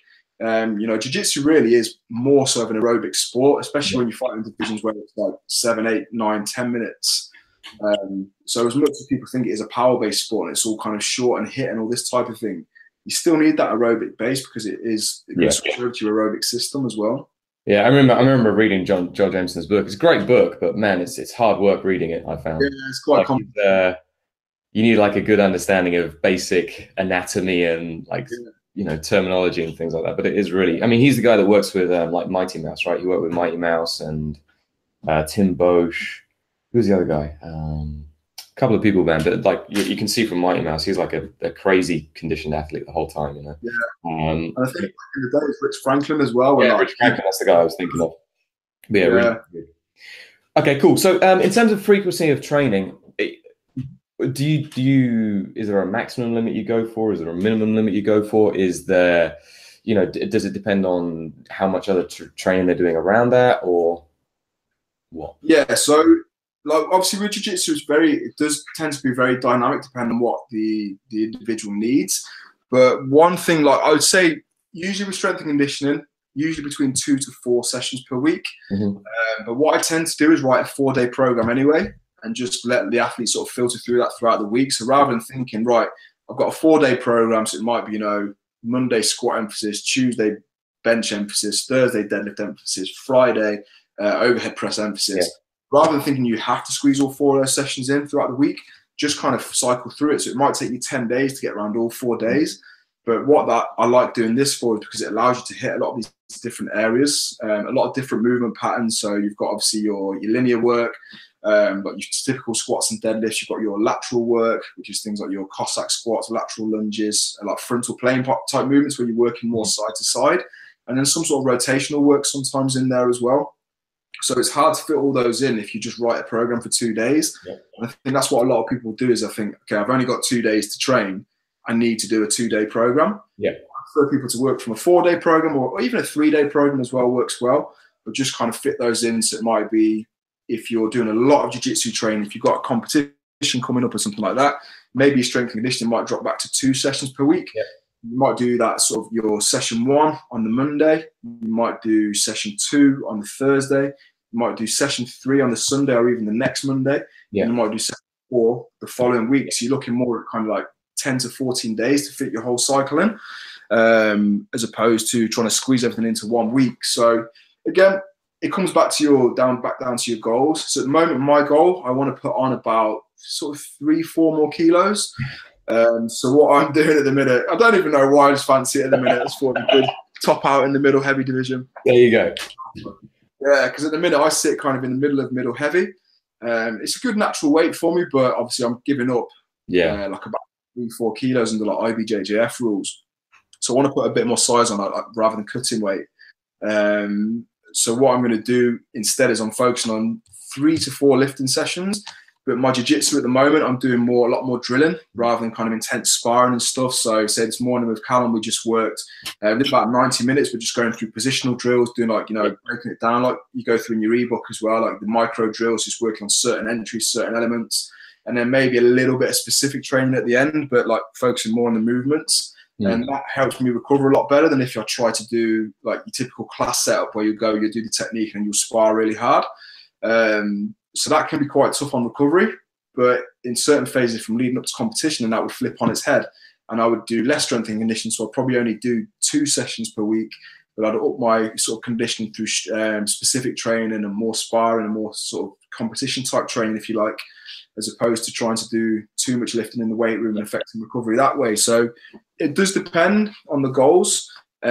Jiu-jitsu really is more so of an aerobic sport, especially when you fight in divisions where it's like 7, 8, 9, 10 minutes. So as much as people think it is a power-based sport and it's all kind of short and hit and all this type of thing, you still need that aerobic base because it goes through to your aerobic system as well. Yeah, I remember reading Joel Jameson's book. It's a great book, but man, it's hard work reading it, I found. Yeah, it's quite complicated. You need like a good understanding of basic anatomy and terminology and things like that. But it is really, I mean, he's the guy that works with like Mighty Mouse, right? He worked with Mighty Mouse and Tim Bosch. Who's the other guy? A couple of people, man. But like you can see from Mighty Mouse, he's like a crazy conditioned athlete the whole time, you know. Yeah. And I think in the day, Rich Franklin as well. Yeah, Rich Franklin. That's the guy I was thinking of. But yeah. Really good. Okay, cool. So in terms of frequency of training, do you is there a maximum limit you go for? Is there a minimum limit you go for? Is there, does it depend on how much other training they're doing around that, or what? Yeah, so like obviously with jiu-jitsu, it does tend to be very dynamic depending on what the individual needs. But one thing, like I would say, usually with strength and conditioning, usually between 2 to 4 sessions per week. But what I tend to do is write a 4-day program anyway, and just let the athletes sort of filter through that throughout the week. So rather than thinking, right, I've got a 4-day program, so it might be, Monday squat emphasis, Tuesday bench emphasis, Thursday deadlift emphasis, Friday overhead press emphasis. Yeah. Rather than thinking you have to squeeze all 4 of those sessions in throughout the week, just kind of cycle through it. So it might take you 10 days to get around all 4 days. But what I like doing this for is because it allows you to hit a lot of these different areas, a lot of different movement patterns. So you've got obviously your linear work, but your typical squats and deadlifts. You've got your lateral work, which is things like your Cossack squats, lateral lunges, and like frontal plane type movements where you're working more side to side. And then some sort of rotational work sometimes in there as well. So it's hard to fit all those in if you just write a program for 2 days. Yeah. And I think that's what a lot of people do is I think, okay, I've only got 2 days to train. I need to do a 2-day program. Yeah. I prefer people to work from a 4-day program or even a 3-day program as well works well, but just kind of fit those in. So it might be if you're doing a lot of jiu-jitsu training, if you've got a competition coming up or something like that, maybe your strength and conditioning might drop back to 2 sessions per week. Yeah. You might do that sort of your session 1 on the Monday. You might do session 2 on the Thursday. You might do session 3 on the Sunday or even the next Monday. Yeah. You might do session 4 the following week. So you're looking more at kind of like 10 to 14 days to fit your whole cycle in, as opposed to trying to squeeze everything into 1 week. So again, it comes back to back down to your goals. So at the moment, my goal, I want to put on about sort of 3-4 more kilos. So what I'm doing at the minute, I don't even know why I just fancy it at the minute. It's for a good top out in the middle heavy division. There you go. Yeah, because at the minute I sit kind of in the middle of middle heavy. It's a good natural weight for me, but obviously I'm giving up like about 3-4 kilos under like IBJJF rules. So I want to put a bit more size on that, like, rather than cutting weight. So what I'm going to do instead is I'm focusing on 3 to 4 lifting sessions. But my jiu-jitsu at the moment, I'm doing a lot more drilling rather than kind of intense sparring and stuff. So say this morning with Callum, we just worked, did about 90 minutes. We're just going through positional drills, doing like, breaking it down like you go through in your ebook as well, like the micro drills, just working on certain entries, certain elements. And then maybe a little bit of specific training at the end, but like focusing more on the movements. And that helps me recover a lot better than if I try to do like your typical class setup where you do the technique and you'll spar really hard. So that can be quite tough on recovery, but in certain phases from leading up to competition, and that would flip on its head. And I would do less strength and conditioning, so I'd probably only do 2 sessions per week, but I'd up my sort of conditioning through specific training and more sparring and more sort of competition type training, if you like, as opposed to trying to do too much lifting in the weight room and affecting recovery that way. So it does depend on the goals.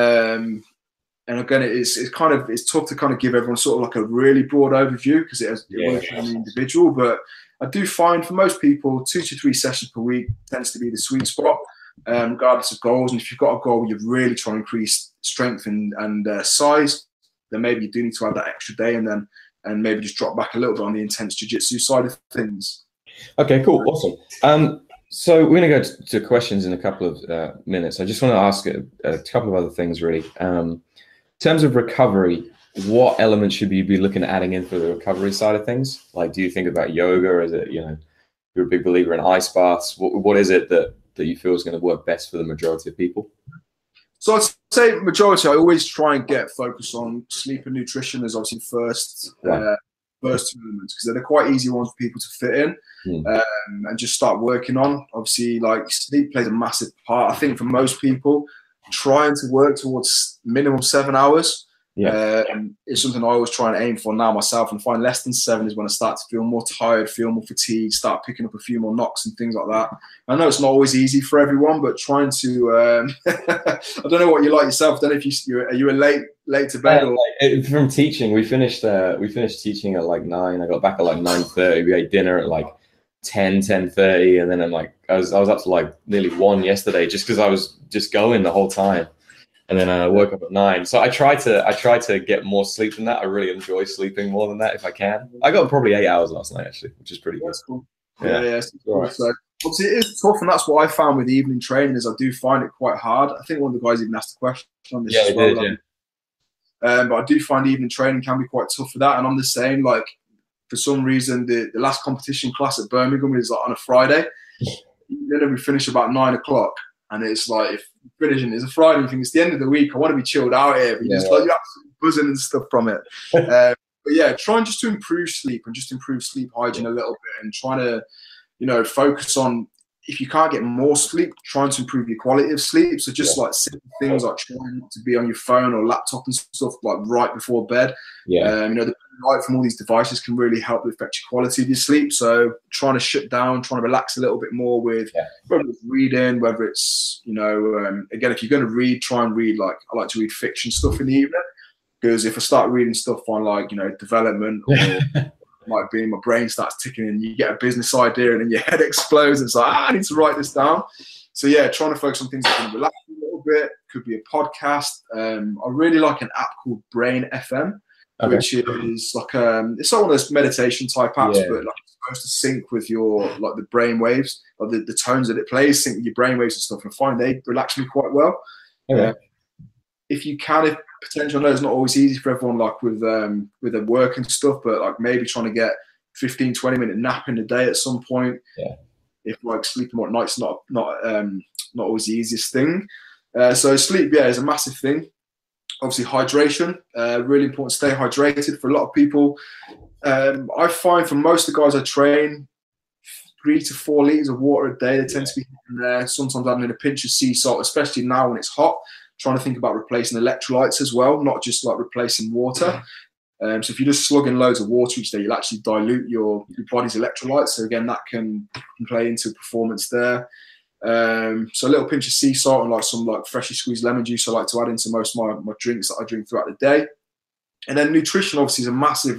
And again, it's tough to kind of give everyone sort of like a really broad overview because it works on the individual. But I do find for most people, 2 to 3 sessions per week tends to be the sweet spot, regardless of goals. And if you've got a goal, you're really trying to increase strength and size, then maybe you do need to add that extra day and maybe just drop back a little bit on the intense jiu-jitsu side of things. Okay, cool, awesome. So we're going to go to questions in a couple of minutes. I just want to ask a couple of other things, really. In terms of recovery, what elements should you be looking at adding in for the recovery side of things? Like, do you think about yoga, or is it, you're a big believer in ice baths? What is it that you feel is going to work best for the majority of people? So I'd say majority, I always try and get focused on sleep and nutrition as obviously first two elements, because they're quite easy ones for people to fit in and just start working on. Obviously, like sleep plays a massive part. I think for most people, trying to work towards minimum 7 hours is something I always try and aim for now myself, and find less than 7 is when I start to feel more tired, feel more fatigued, start picking up a few more knocks and things like that. I know it's not always easy for everyone, but trying to I don't know what you like yourself. I don't know if are you a late to bed or from teaching. We finished teaching at like 9. I got back at like 9:30. We ate dinner at like 10:30, and then I was up to like nearly 1 yesterday, just because I was just going the whole time. And then I woke up at 9. So I try to get more sleep than that. I really enjoy sleeping more than that if I can. I got probably 8 hours last night, actually, which is pretty good. That's cool. Yeah. Cool. Right. So obviously it is tough, and that's what I found with evening training, is I do find it quite hard. I think one of the guys even asked a question on this as well. But I do find evening training can be quite tough for that. And I'm the same. Like, for some reason, the last competition class at Birmingham is like on a Friday. Then we finish about 9 o'clock. And it's like, if finishing is a Friday, you think it's the end of the week, I want to be chilled out here. But you're absolutely buzzing and stuff from it. But yeah, trying just to improve sleep and just improve sleep hygiene a little bit, and trying to, focus on, if you can't get more sleep, trying to improve your quality of sleep. So just like simple things like trying not to be on your phone or laptop and stuff like right before bed. The light from all these devices can really help affect your quality of your sleep. So trying to shut down, trying to relax a little bit more with whether it's reading, whether it's, again, if you're going to read, try and read, like, I like to read fiction stuff in the evening, because if I start reading stuff on like, development or might be, my brain starts ticking and you get a business idea and then your head explodes and it's like, I need to write this down. So yeah, trying to focus on things that can relax a little bit. Could be a podcast. I really like an app called Brain FM. Okay. Which is like it's not one of those meditation type apps, but like it's supposed to sync with your like the brain waves, or the tones that it plays, sync with your brain waves and stuff. And I find they relax me quite well. Okay. If you can, if potentially, I know it's not always easy for everyone, like with their work and stuff, but like maybe trying to get 15-20 minute nap in the day at some point. Yeah. If like sleeping at night's not always the easiest thing. So sleep, is a massive thing. Obviously, hydration, really important to stay hydrated for a lot of people. I find for most of the guys I train, 3 to 4 liters of water a day. They tend to be in there. Sometimes adding in a pinch of sea salt, especially now when it's hot. Trying to think about replacing electrolytes as well, not just like replacing water. So if you're just slugging loads of water each day, you'll actually dilute your body's electrolytes. So again, that can play into performance there. So a little pinch of sea salt and like some like freshly squeezed lemon juice I like to add into most of my drinks that I drink throughout the day. And then nutrition obviously is a massive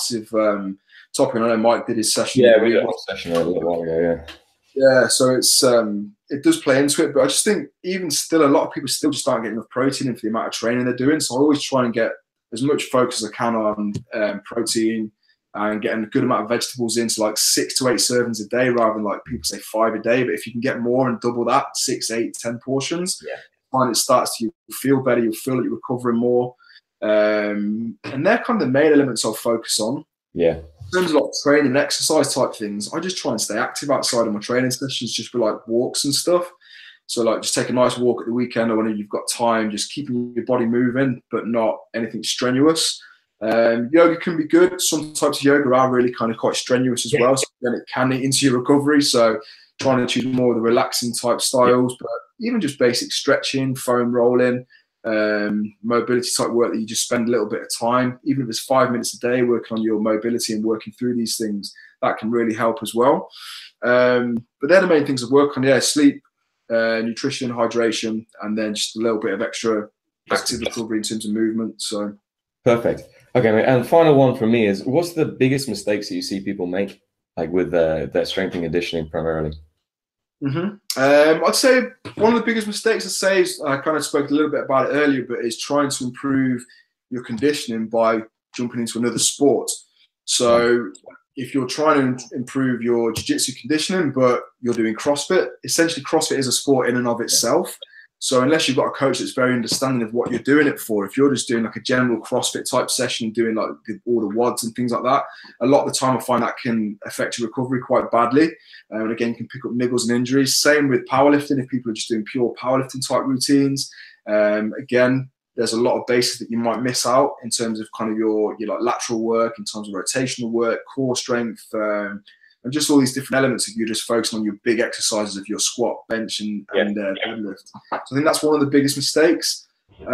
topic. I know Mike did his session. Yeah, we did a session a little while ago, Yeah, so it's it does play into it, but I just think even still a lot of people still just aren't getting enough protein in for the amount of training they're doing. So I always try and get as much focus as I can on protein and getting a good amount of vegetables in, so like 6 to 8 servings a day rather than like people say 5 a day. But if you can get more and double that, 6, 8, 10 portions, find it starts to feel better, you'll feel that you're recovering more. And they're kind of the main elements I'll focus on. Yeah. In terms of like training and exercise type things, I just try and stay active outside of my training sessions, just for like walks and stuff. So like just take a nice walk at the weekend or when you've got time, just keeping your body moving, but not anything strenuous. Yoga can be good. Some types of yoga are really kind of quite strenuous as well. So then it can eat into your recovery. So trying to choose more of the relaxing type styles, but even just basic stretching, foam rolling, mobility type work that you just spend a little bit of time, even if it's 5 minutes a day, working on your mobility and working through these things, that can really help as well. But they're the main things I work on. Sleep, nutrition, hydration, and then just a little bit of extra active recovery in terms of movement. So perfect. Okay, and final one for me is, what's the biggest mistakes that you see people make, like with their strength and conditioning primarily? I'd say one of the biggest mistakes is, I kind of spoke a little bit about it earlier, but is trying to improve your conditioning by jumping into another sport. So if you're trying to improve your jiu-jitsu conditioning, but you're doing CrossFit, essentially CrossFit is a sport in and of itself. So unless you've got a coach that's very understanding of what you're doing it for, if you're just doing like a general CrossFit type session, doing like all the WODs and things like that, a lot of the time I find that can affect your recovery quite badly. And again, you can pick up niggles and injuries. Same with powerlifting. If people are just doing pure powerlifting type routines, Again, there's a lot of bases that you might miss out in terms of kind of your like lateral work, in terms of rotational work, core strength, and just all these different elements if you're just focusing on your big exercises of your squat, bench, and deadlift. So I think that's one of the biggest mistakes.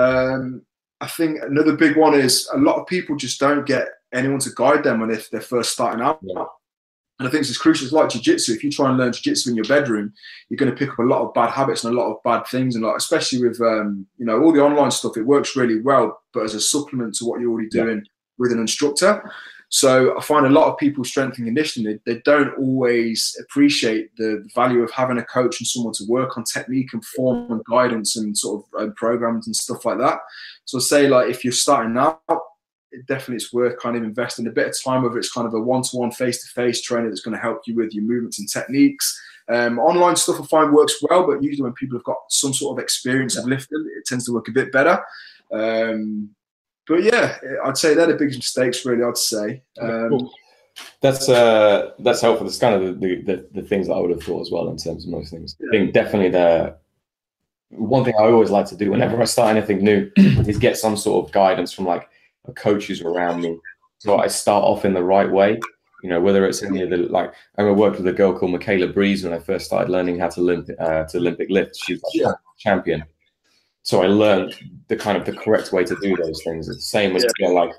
I think another big one is a lot of people just don't get anyone to guide them when they're first starting out. Yeah. And I think it's crucial. It's like jiu-jitsu. If you try and learn jiu-jitsu in your bedroom, you're going to pick up a lot of bad habits and a lot of bad things. And like, especially with all the online stuff, it works really well, but as a supplement to what you're already doing with an instructor. So I find a lot of people strength and conditioning, they don't always appreciate the value of having a coach and someone to work on technique and form and guidance and sort of programs and stuff like that. So say like if you're starting out, it definitely is worth kind of investing a bit of time, whether it's kind of a one-to-one face-to-face trainer that's going to help you with your movements and techniques. Online stuff I find works well, but usually when people have got some sort of experience of lifting, it tends to work a bit better. But yeah, I'd say they're the biggest mistakes, really. I'd say cool. That's helpful. That's kind of the things that I would have thought as well in terms of most things. I think definitely the one thing I always like to do whenever I start anything new is get some sort of guidance from like a coach who's around me, so I start off in the right way. You know, whether it's any of the like I worked with a girl called Michaela Breeze when I first started learning how to Olympic lift. She was like champion. So I learned the correct way to do those things. It's the same as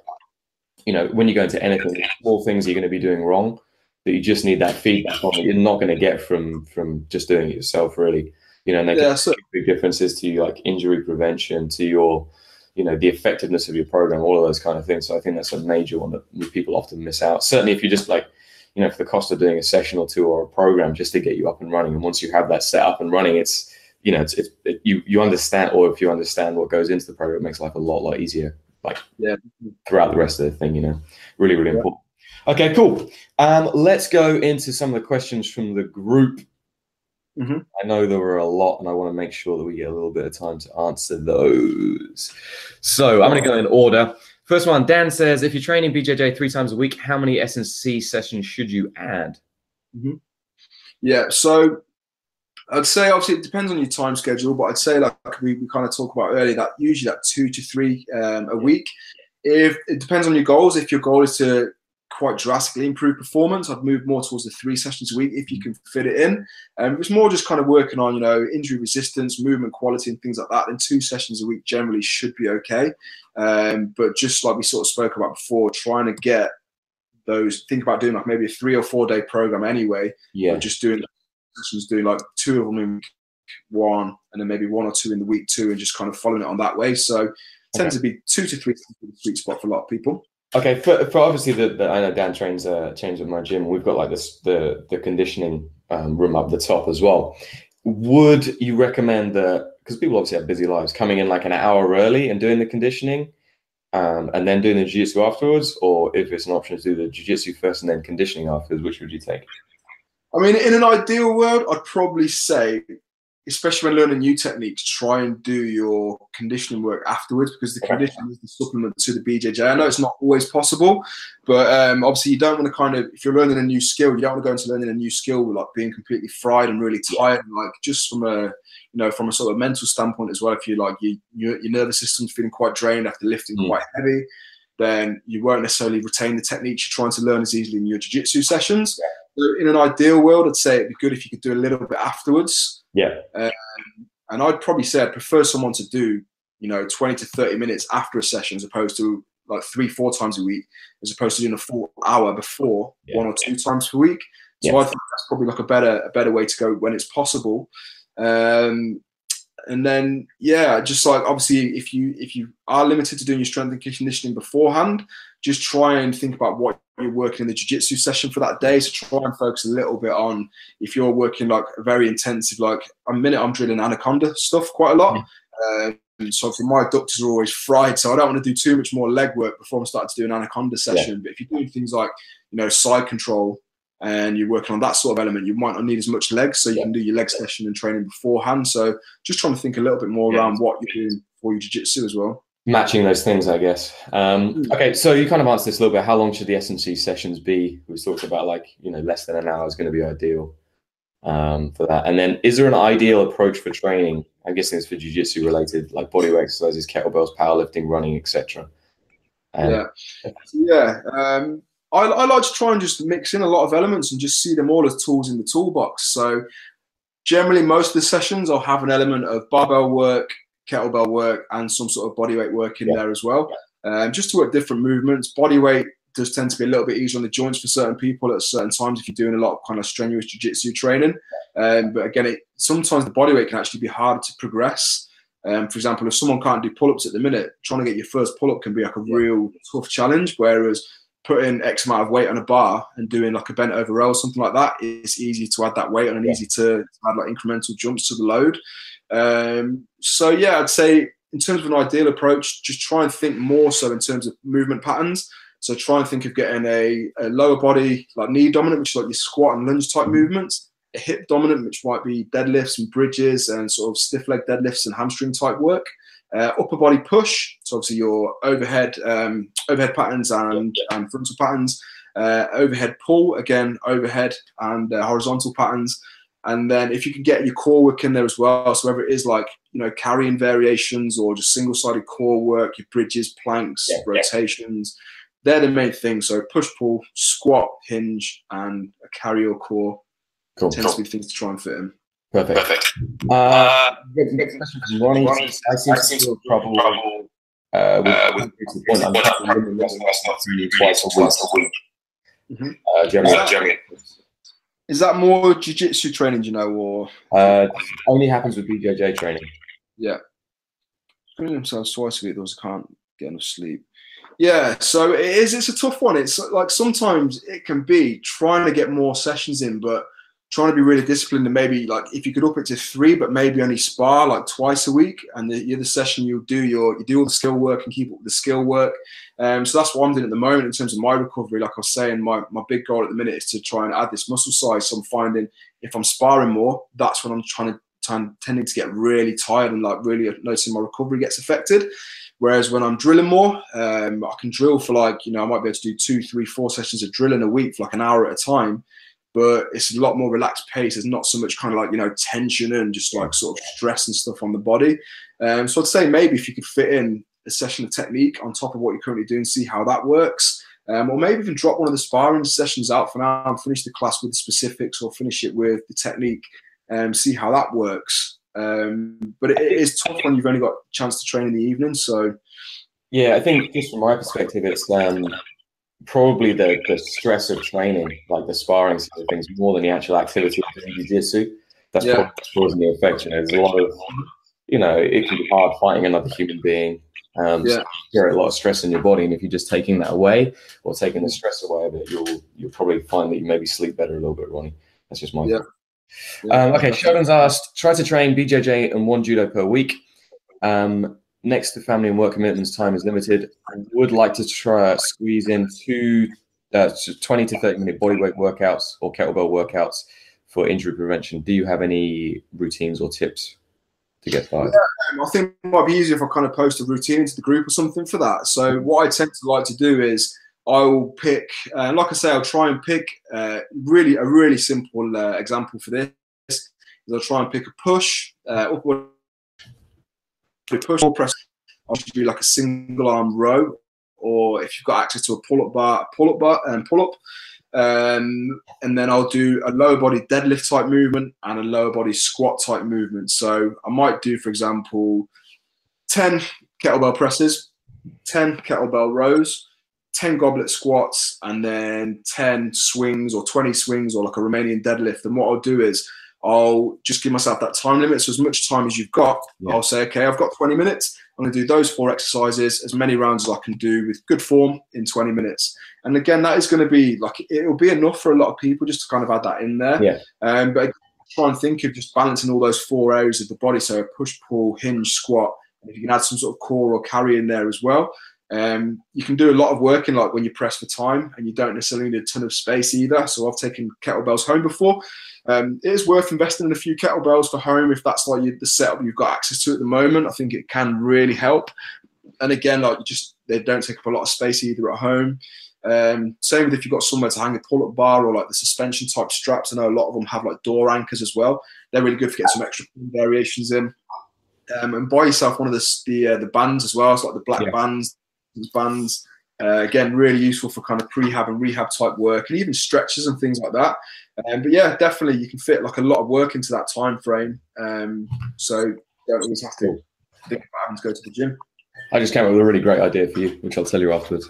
when you go into anything, small things you're going to be doing wrong that you just need that feedback on that you're not going to get from just doing it yourself, really. You know, and they can make big differences to like injury prevention, to your, the effectiveness of your program, all of those kind of things. So I think that's a major one that people often miss out. Certainly if you just like, for the cost of doing a session or two or a program just to get you up and running. And once you have that set up and running, you understand, or if you understand what goes into the program, it makes life a lot easier. Throughout the rest of the thing, really important. Okay, cool. Let's go into some of the questions from the group. Mm-hmm. I know there were a lot, and I want to make sure that we get a little bit of time to answer those. So I'm going to go in order. First one, Dan says, if you're training BJJ 3 times a week, how many S&C sessions should you add? Mm-hmm. Yeah, so I'd say obviously it depends on your time schedule, but I'd say like we kind of talked about earlier, that usually that 2 to 3 a week. If it depends on your goals, if your goal is to quite drastically improve performance, I'd move more towards the 3 sessions a week if you can fit it in. If it's more just kind of working on, injury resistance, movement quality and things like that, then 2 sessions a week generally should be okay. But just like we sort of spoke about before, trying to get those, think about doing like maybe a 3 or 4 day program anyway. Yeah. Just doing sessions, doing like 2 of them in week 1 and then maybe 1 or 2 in the week 2 and just kind of following it on that way. So it tends to be 2 to 3 the sweet spot for a lot of people. Okay, for obviously I know Dan trains at my gym. We've got like the conditioning room up the top as well. Would you recommend because people obviously have busy lives, coming in like an hour early and doing the conditioning and then doing the jiu-jitsu afterwards, or if it's an option to do the jiu-jitsu first and then conditioning afterwards, which would you take? I mean, in an ideal world, I'd probably say, especially when learning new techniques, try and do your conditioning work afterwards, because the conditioning is the supplement to the BJJ. I know it's not always possible, but obviously you don't want to kind of, if you're learning a new skill, you don't want to go into learning a new skill with like being completely fried and really tired, and like just from a sort of mental standpoint as well. If you like your nervous system's feeling quite drained after lifting quite heavy, then you won't necessarily retain the techniques you're trying to learn as easily in your jiu-jitsu sessions. So in an ideal world, I'd say it'd be good if you could do a little bit afterwards. Yeah. And I'd probably say I'd prefer someone to do, 20 to 30 minutes after a session as opposed to like 3-4 times a week, as opposed to doing a full hour before 1 or 2 times per week. So I think that's probably like a better way to go when it's possible. And then, just like obviously if you are limited to doing your strength and conditioning beforehand, just try and think about what you're working in the jiu-jitsu session for that day. So try and focus a little bit on, if you're working like a very intensive, like I'm drilling anaconda stuff quite a lot. So obviously my adductors are always fried, so I don't want to do too much more leg work before I'm starting to do an anaconda session. But if you're doing things like, side control, and you're working on that sort of element, you might not need as much legs, so you can do your leg session and training beforehand. So just trying to think a little bit more around what you're doing for your jiu-jitsu as well. Matching those things, I guess. Okay, so you kind of answered this a little bit. How long should the S&C sessions be? We talked about like, less than an hour is going to be ideal. for that. And then, is there an ideal approach for training? I'm guessing it's for jiu-jitsu related, like bodyweight exercises, kettlebells, powerlifting, running, etc. Yeah. I like to try and just mix in a lot of elements and just see them all as tools in the toolbox. So generally, most of the sessions I'll have an element of barbell work, kettlebell work, and some sort of bodyweight work in there as well. Just to work different movements. Bodyweight does tend to be a little bit easier on the joints for certain people at certain times if you're doing a lot of kind of strenuous jiu-jitsu training. But again, sometimes the bodyweight can actually be harder to progress. For example, if someone can't do pull-ups at the minute, trying to get your first pull-up can be like a real tough challenge, whereas putting X amount of weight on a bar and doing like a bent over row or something like that, it's easy to add that weight on and easy to add like incremental jumps to the load. So yeah, I'd say in terms of an ideal approach, just try and think more so in terms of movement patterns. So try and think of getting a lower body, like knee dominant, which is like your squat and lunge type movements, a hip dominant, which might be deadlifts and bridges and sort of stiff leg deadlifts and hamstring type work. Upper body push, so obviously your overhead patterns and frontal patterns. Overhead pull, again, overhead and horizontal patterns. And then if you can get your core work in there as well, so whether it is like, carrying variations or just single-sided core work, your bridges, planks, rotations, they're the main things. So push, pull, squat, hinge, and a carry or core tends to be things to try and fit in. Perfect. Next question from Ronnie. I seem to feel trouble with twice a week. Jeremy. Is that more jiu-jitsu training, or? Only happens with BJJ training. Yeah. Screwing themselves twice a week, those can't get enough sleep. Yeah, so it's a tough one. It's like sometimes it can be trying to get more sessions in, but trying to be really disciplined and maybe like if you could up it to 3, but maybe only spar like twice a week, and the other session you do all the skill work and keep up with the skill work. So that's what I'm doing at the moment in terms of my recovery. Like I was saying, my big goal at the minute is to try and add this muscle size. So I'm finding if I'm sparring more, that's when I'm tending to get really tired and like really noticing my recovery gets affected. Whereas when I'm drilling more, I can drill for like, I might be able to do 2, 3, 4 sessions of drilling a week for like an hour at a time. But it's a lot more relaxed pace. There's not so much kind of like, tension and just like sort of stress and stuff on the body. So I'd say maybe if you could fit in a session of technique on top of what you're currently doing, see how that works. Or maybe even drop one of the sparring sessions out for now and finish the class with the specifics or finish it with the technique and see how that works. But it is tough when you've only got a chance to train in the evening. So, yeah, I think just from my perspective, it's probably the stress of training, like the sparring side of things, more than the actual activity of doing jiu-jitsu. That's probably causing the effect. There's a lot of, it can be hard fighting another human being. So you carry a lot of stress in your body, and if you're just taking that away or taking the stress away of it, you'll probably find that you maybe sleep better a little bit, Ronnie. That's just my opinion. Okay, Sheldon's asked, try to train BJJ and 1 judo per week. Next to family and work commitments, time is limited. I would like to try squeeze in 20 to 30 minute bodyweight workouts or kettlebell workouts for injury prevention. Do you have any routines or tips to get started? Yeah, I think it might be easier if I kind of post a routine into the group or something for that. So what I tend to like to do is I'll pick, like I say, I'll try and pick a really simple example for this. Is I'll try and pick a push, upward push or press. I'll do like a single arm row, or if you've got access to a pull up pull up. And then I'll do a lower body deadlift type movement and a lower body squat type movement. So I might do, for example, 10 kettlebell presses, 10 kettlebell rows, 10 goblet squats, and then 10 swings or 20 swings or like a Romanian deadlift. And what I'll do is I'll just give myself that time limit. So as much time as you've got, I'll say, okay, I've got 20 minutes. I'm going to do those 4 exercises, as many rounds as I can do with good form in 20 minutes. And again, that is going to be like, it'll be enough for a lot of people just to kind of add that in there. Yeah. But try and think of just balancing all those 4 areas of the body. So push, pull, hinge, squat. And if you can add some sort of core or carry in there as well. You can do a lot of work in like when you press for time and you don't necessarily need a ton of space either. So I've taken kettlebells home before. It is worth investing in a few kettlebells for home if that's like the setup you've got access to at the moment. I think it can really help. And again, like they don't take up a lot of space either at home. Same with if you've got somewhere to hang a pull-up bar or like the suspension type straps. I know a lot of them have like door anchors as well. They're really good for getting some extra variations in. And buy yourself one of the bands as well. It's like the black bands. Again, really useful for kind of prehab and rehab type work, and even stretches and things like that. But yeah, definitely you can fit like a lot of work into that time frame. So you don't always have to think about having to go to the gym. I just came up with a really great idea for you, which I'll tell you afterwards.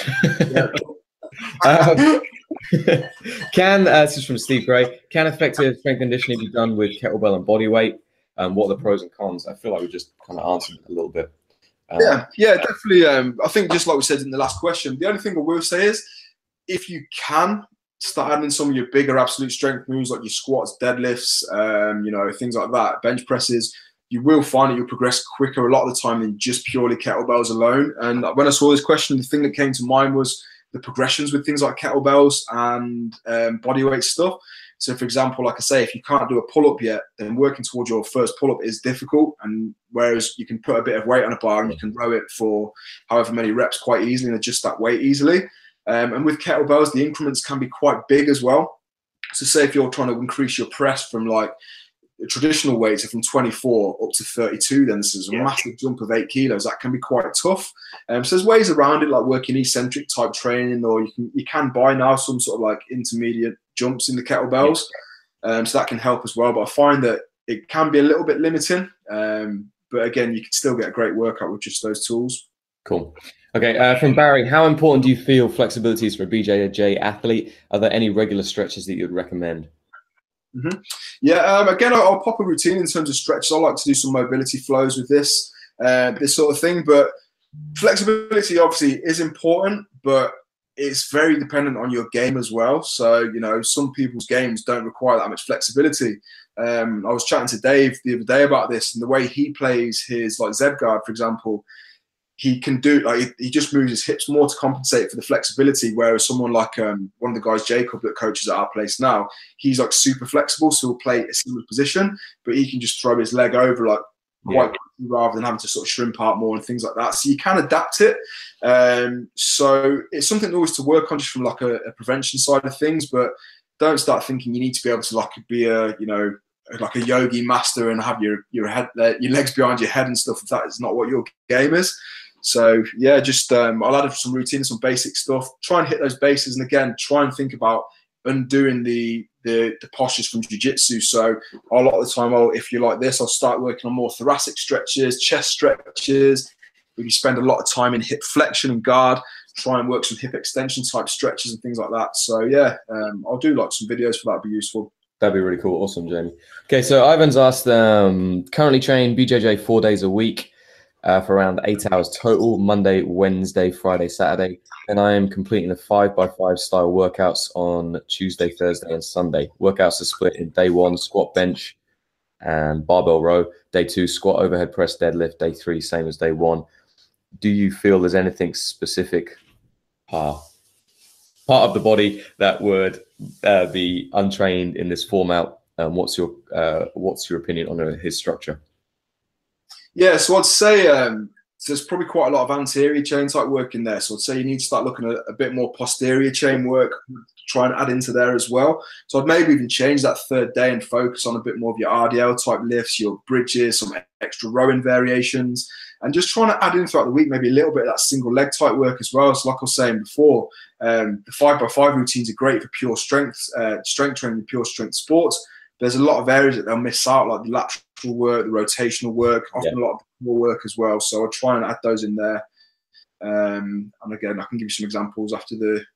This is from Steve Gray. Can effective strength conditioning be done with kettlebell and body weight? What are the pros and cons? I feel like we just kind of answered it a little bit. Yeah, definitely. I think just like we said in the last question, the only thing I will say is if you can start adding some of your bigger absolute strength moves like your squats, deadlifts, things like that, bench presses, you will find that you'll progress quicker a lot of the time than just purely kettlebells alone. And when I saw this question, the thing that came to mind was the progressions with things like kettlebells and bodyweight stuff. So, for example, like I say, if you can't do a pull-up yet, then working towards your first pull-up is difficult. And whereas you can put a bit of weight on a bar and you can row it for however many reps quite easily and adjust that weight easily. And with kettlebells, the increments can be quite big as well. So say if you're trying to increase your press from like traditional weights from 24 up to 32, then this is a massive jump of 8 kilos. That can be quite tough. So there's ways around it, like working eccentric type training, or you can buy now some sort of like intermediate jumps in the kettlebells. So that can help as well. But I find that it can be a little bit limiting. But again, you can still get a great workout with just those tools. Cool. Okay, from Barry, how important do you feel flexibility is for a BJJ athlete? Are there any regular stretches that you'd recommend? Yeah, again, I'll pop a routine in terms of stretches. I like to do some mobility flows with this sort of thing. But flexibility obviously is important, but it's very dependent on your game as well. So, some people's games don't require that much flexibility. I was chatting to Dave the other day about this, and the way he plays his like Zeb guard, for example, he can do like he just moves his hips more to compensate for the flexibility. Whereas someone like one of the guys, Jacob, that coaches at our place now, he's like super flexible, so he'll play a similar position, but he can just throw his leg over like quite quickly rather than having to sort of shrimp out more and things like that. So you can adapt it. So it's something always to work on just from like a prevention side of things, but don't start thinking you need to be able to like be a like a yogi master and have your head, your legs behind your head and stuff. If that is not what your game is. So yeah, just I'll add some routine, some basic stuff. Try and hit those bases, and again, try and think about undoing the postures from jiu-jitsu. So a lot of the time, if you like this, I'll start working on more thoracic stretches, chest stretches. We spend a lot of time in hip flexion and guard. Try and work some hip extension type stretches and things like that. So yeah, I'll do like some videos for that. Would be useful. That'd be really cool. Awesome, Jamie. Okay, so Ivan's asked, currently train BJJ 4 days a week for around 8 hours total, Monday, Wednesday, Friday, Saturday. And I am completing the 5x5 style workouts on Tuesday, Thursday, and Sunday. Workouts are split in day 1, squat, bench, and barbell row. Day 2, squat, overhead press, deadlift. Day 3, same as day 1. Do you feel there's anything specific part of the body that would be untrained in this format? What's your opinion on his structure? Yeah, so I'd say there's probably quite a lot of anterior chain type work in there. So I'd say you need to start looking at a bit more posterior chain work, try and add into there as well. So I'd maybe even change that third day and focus on a bit more of your RDL type lifts, your bridges, some extra rowing variations, and just trying to add in throughout the week maybe a little bit of that single leg type work as well. So like I was saying before, the 5x5 routines are great for pure strength training, pure strength sports. There's a lot of areas that they'll miss out, like the lateral work, the rotational work, often a lot of core work as well. So I'll try and add those in there. And again, I can give you some examples after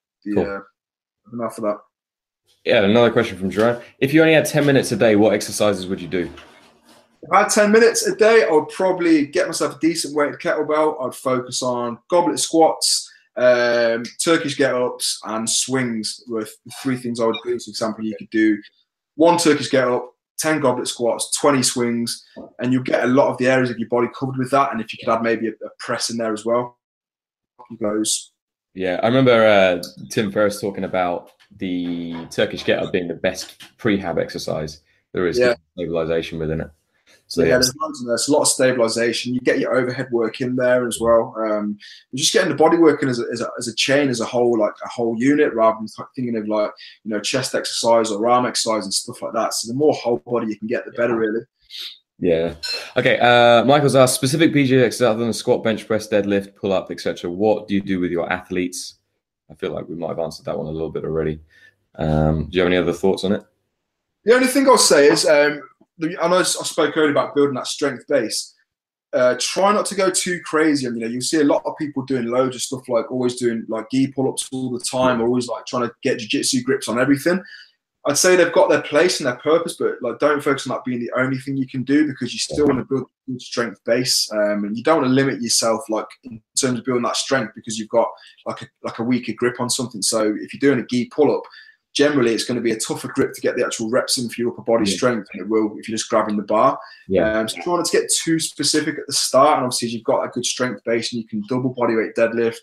after that. Yeah, another question from Jerome. If you only had 10 minutes a day, what exercises would you do? If I had 10 minutes a day, I would probably get myself a decent weighted kettlebell. I'd focus on goblet squats, Turkish get-ups, and swings were the 3 things I would do. For example, you could do 1 Turkish get-up, 10 goblet squats, 20 swings, and you'll get a lot of the areas of your body covered with that. And if you could add maybe a press in there as well, goes. Yeah, I remember Tim Ferriss talking about the Turkish get-up being the best prehab exercise. There is stabilization within it. So yeah, there's loads in there. It's a lot of stabilization. You get your overhead work in there as well. Just getting the body working as a chain, as a whole, like a whole unit, rather than thinking of like, you know, chest exercise or arm exercise and stuff like that. So the more whole body you can get, the better, really. Yeah. Okay. Michael's asked specific BJJ exercises other than squat, bench press, deadlift, pull up, etc. What do you do with your athletes? I feel like we might have answered that one a little bit already. Do you have any other thoughts on it? The only thing I'll say is, I know I spoke earlier about building that strength base. Try not to go too crazy. I mean, you see a lot of people doing loads of stuff, like always doing like gi pull-ups all the time, or always like trying to get jiu-jitsu grips on everything. I'd say they've got their place and their purpose, but like don't focus on that being the only thing you can do, because you still want to build a good strength base, and you don't want to limit yourself like in terms of building that strength because you've got like a weaker grip on something. So if you're doing a gi pull-up, generally it's going to be a tougher grip to get the actual reps in for your upper body strength than it will if you're just grabbing the bar. So try not to get too specific at the start, and obviously you've got a good strength base and you can double bodyweight deadlift,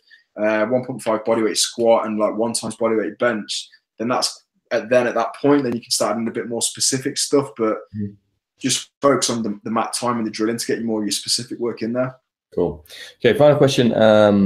1.5 bodyweight squat, and like 1 times bodyweight bench, then at that point then you can start adding a bit more specific stuff, but just focus on the mat time and the drilling to get you more of your specific work in there. Cool. Okay, final question.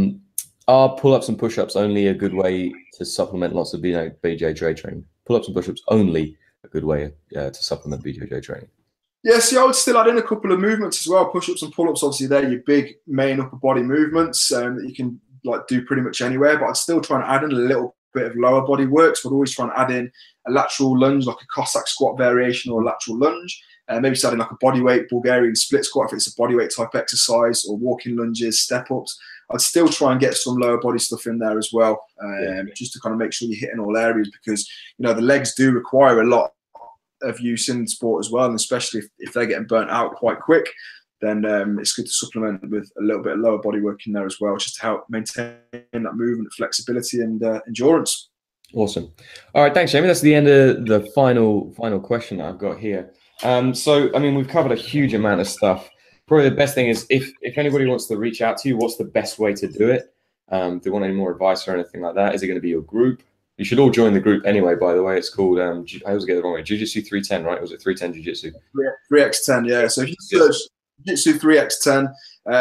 Are pull-ups and push-ups only a good way to supplement lots of BJJ training? Pull-ups and push-ups only a good way to supplement BJJ training? Yeah, see, I would still add in a couple of movements as well. Push-ups and pull-ups, obviously, they're your big main upper body movements that you can like do pretty much anywhere. But I'd still try and add in a little bit of lower body work. So I'd always try and add in a lateral lunge, like a Cossack squat variation or a lateral lunge. Maybe starting like a bodyweight Bulgarian split squat if it's a bodyweight type exercise, or walking lunges, step-ups. I'd still try and get some lower body stuff in there as well, just to kind of make sure you're hitting all areas, because, you know, the legs do require a lot of use in sport as well, and especially if they're getting burnt out quite quick, then it's good to supplement with a little bit of lower body work in there as well, just to help maintain that movement, flexibility, and endurance. Awesome. All right, thanks, Jamie. That's the end of the final question that I've got here. So, I mean, we've covered a huge amount of stuff. Probably the best thing is if anybody wants to reach out to you, what's the best way to do it? Do they want any more advice or anything like that? Is it going to be your group? You should all join the group anyway, by the way. It's called, I always get it the wrong way, Jiu-Jitsu 310, right? Was it 310 Jiu-Jitsu? 3x10, yeah. So if you search Jiu-Jitsu 3x10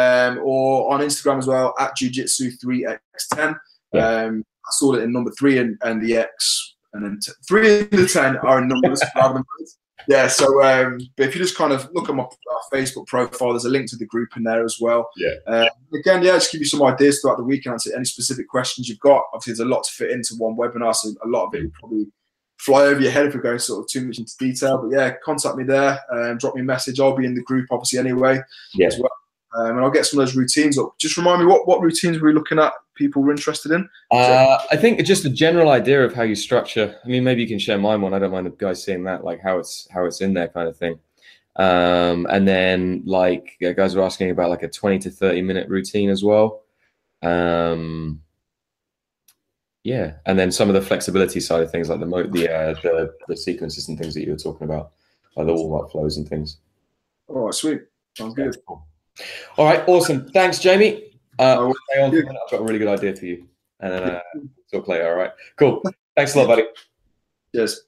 or on Instagram as well, at Jiu-Jitsu 3x10. I saw it in number 3 and the X, and then 3 and the 10 are in numbers rather than words. Yeah, so but if you just kind of look at our Facebook profile, there's a link to the group in there as well. Again, just give you some ideas throughout the week and answer any specific questions you've got. Obviously, there's a lot to fit into one webinar, so a lot of it will probably fly over your head if we're going sort of too much into detail. But yeah, contact me there, drop me a message. I'll be in the group, obviously, anyway, as well. And I'll get some of those routines up. Just remind me, what routines were we looking at people were interested in? I think just a general idea of how you structure. I mean, maybe you can share mine one. I don't mind the guys seeing that, like how it's in there kind of thing. And then like guys were asking about like a 20 to 30 minute routine as well. And then some of the flexibility side of things, like the sequences and things that you were talking about, like the warm-up flows and things. All right, sweet. Sounds good. Cool. All right, awesome. Thanks, Jamie. Stay on for a minute. I've got a really good idea for you. And then talk later, all right? Cool. Thanks a lot, buddy. Cheers.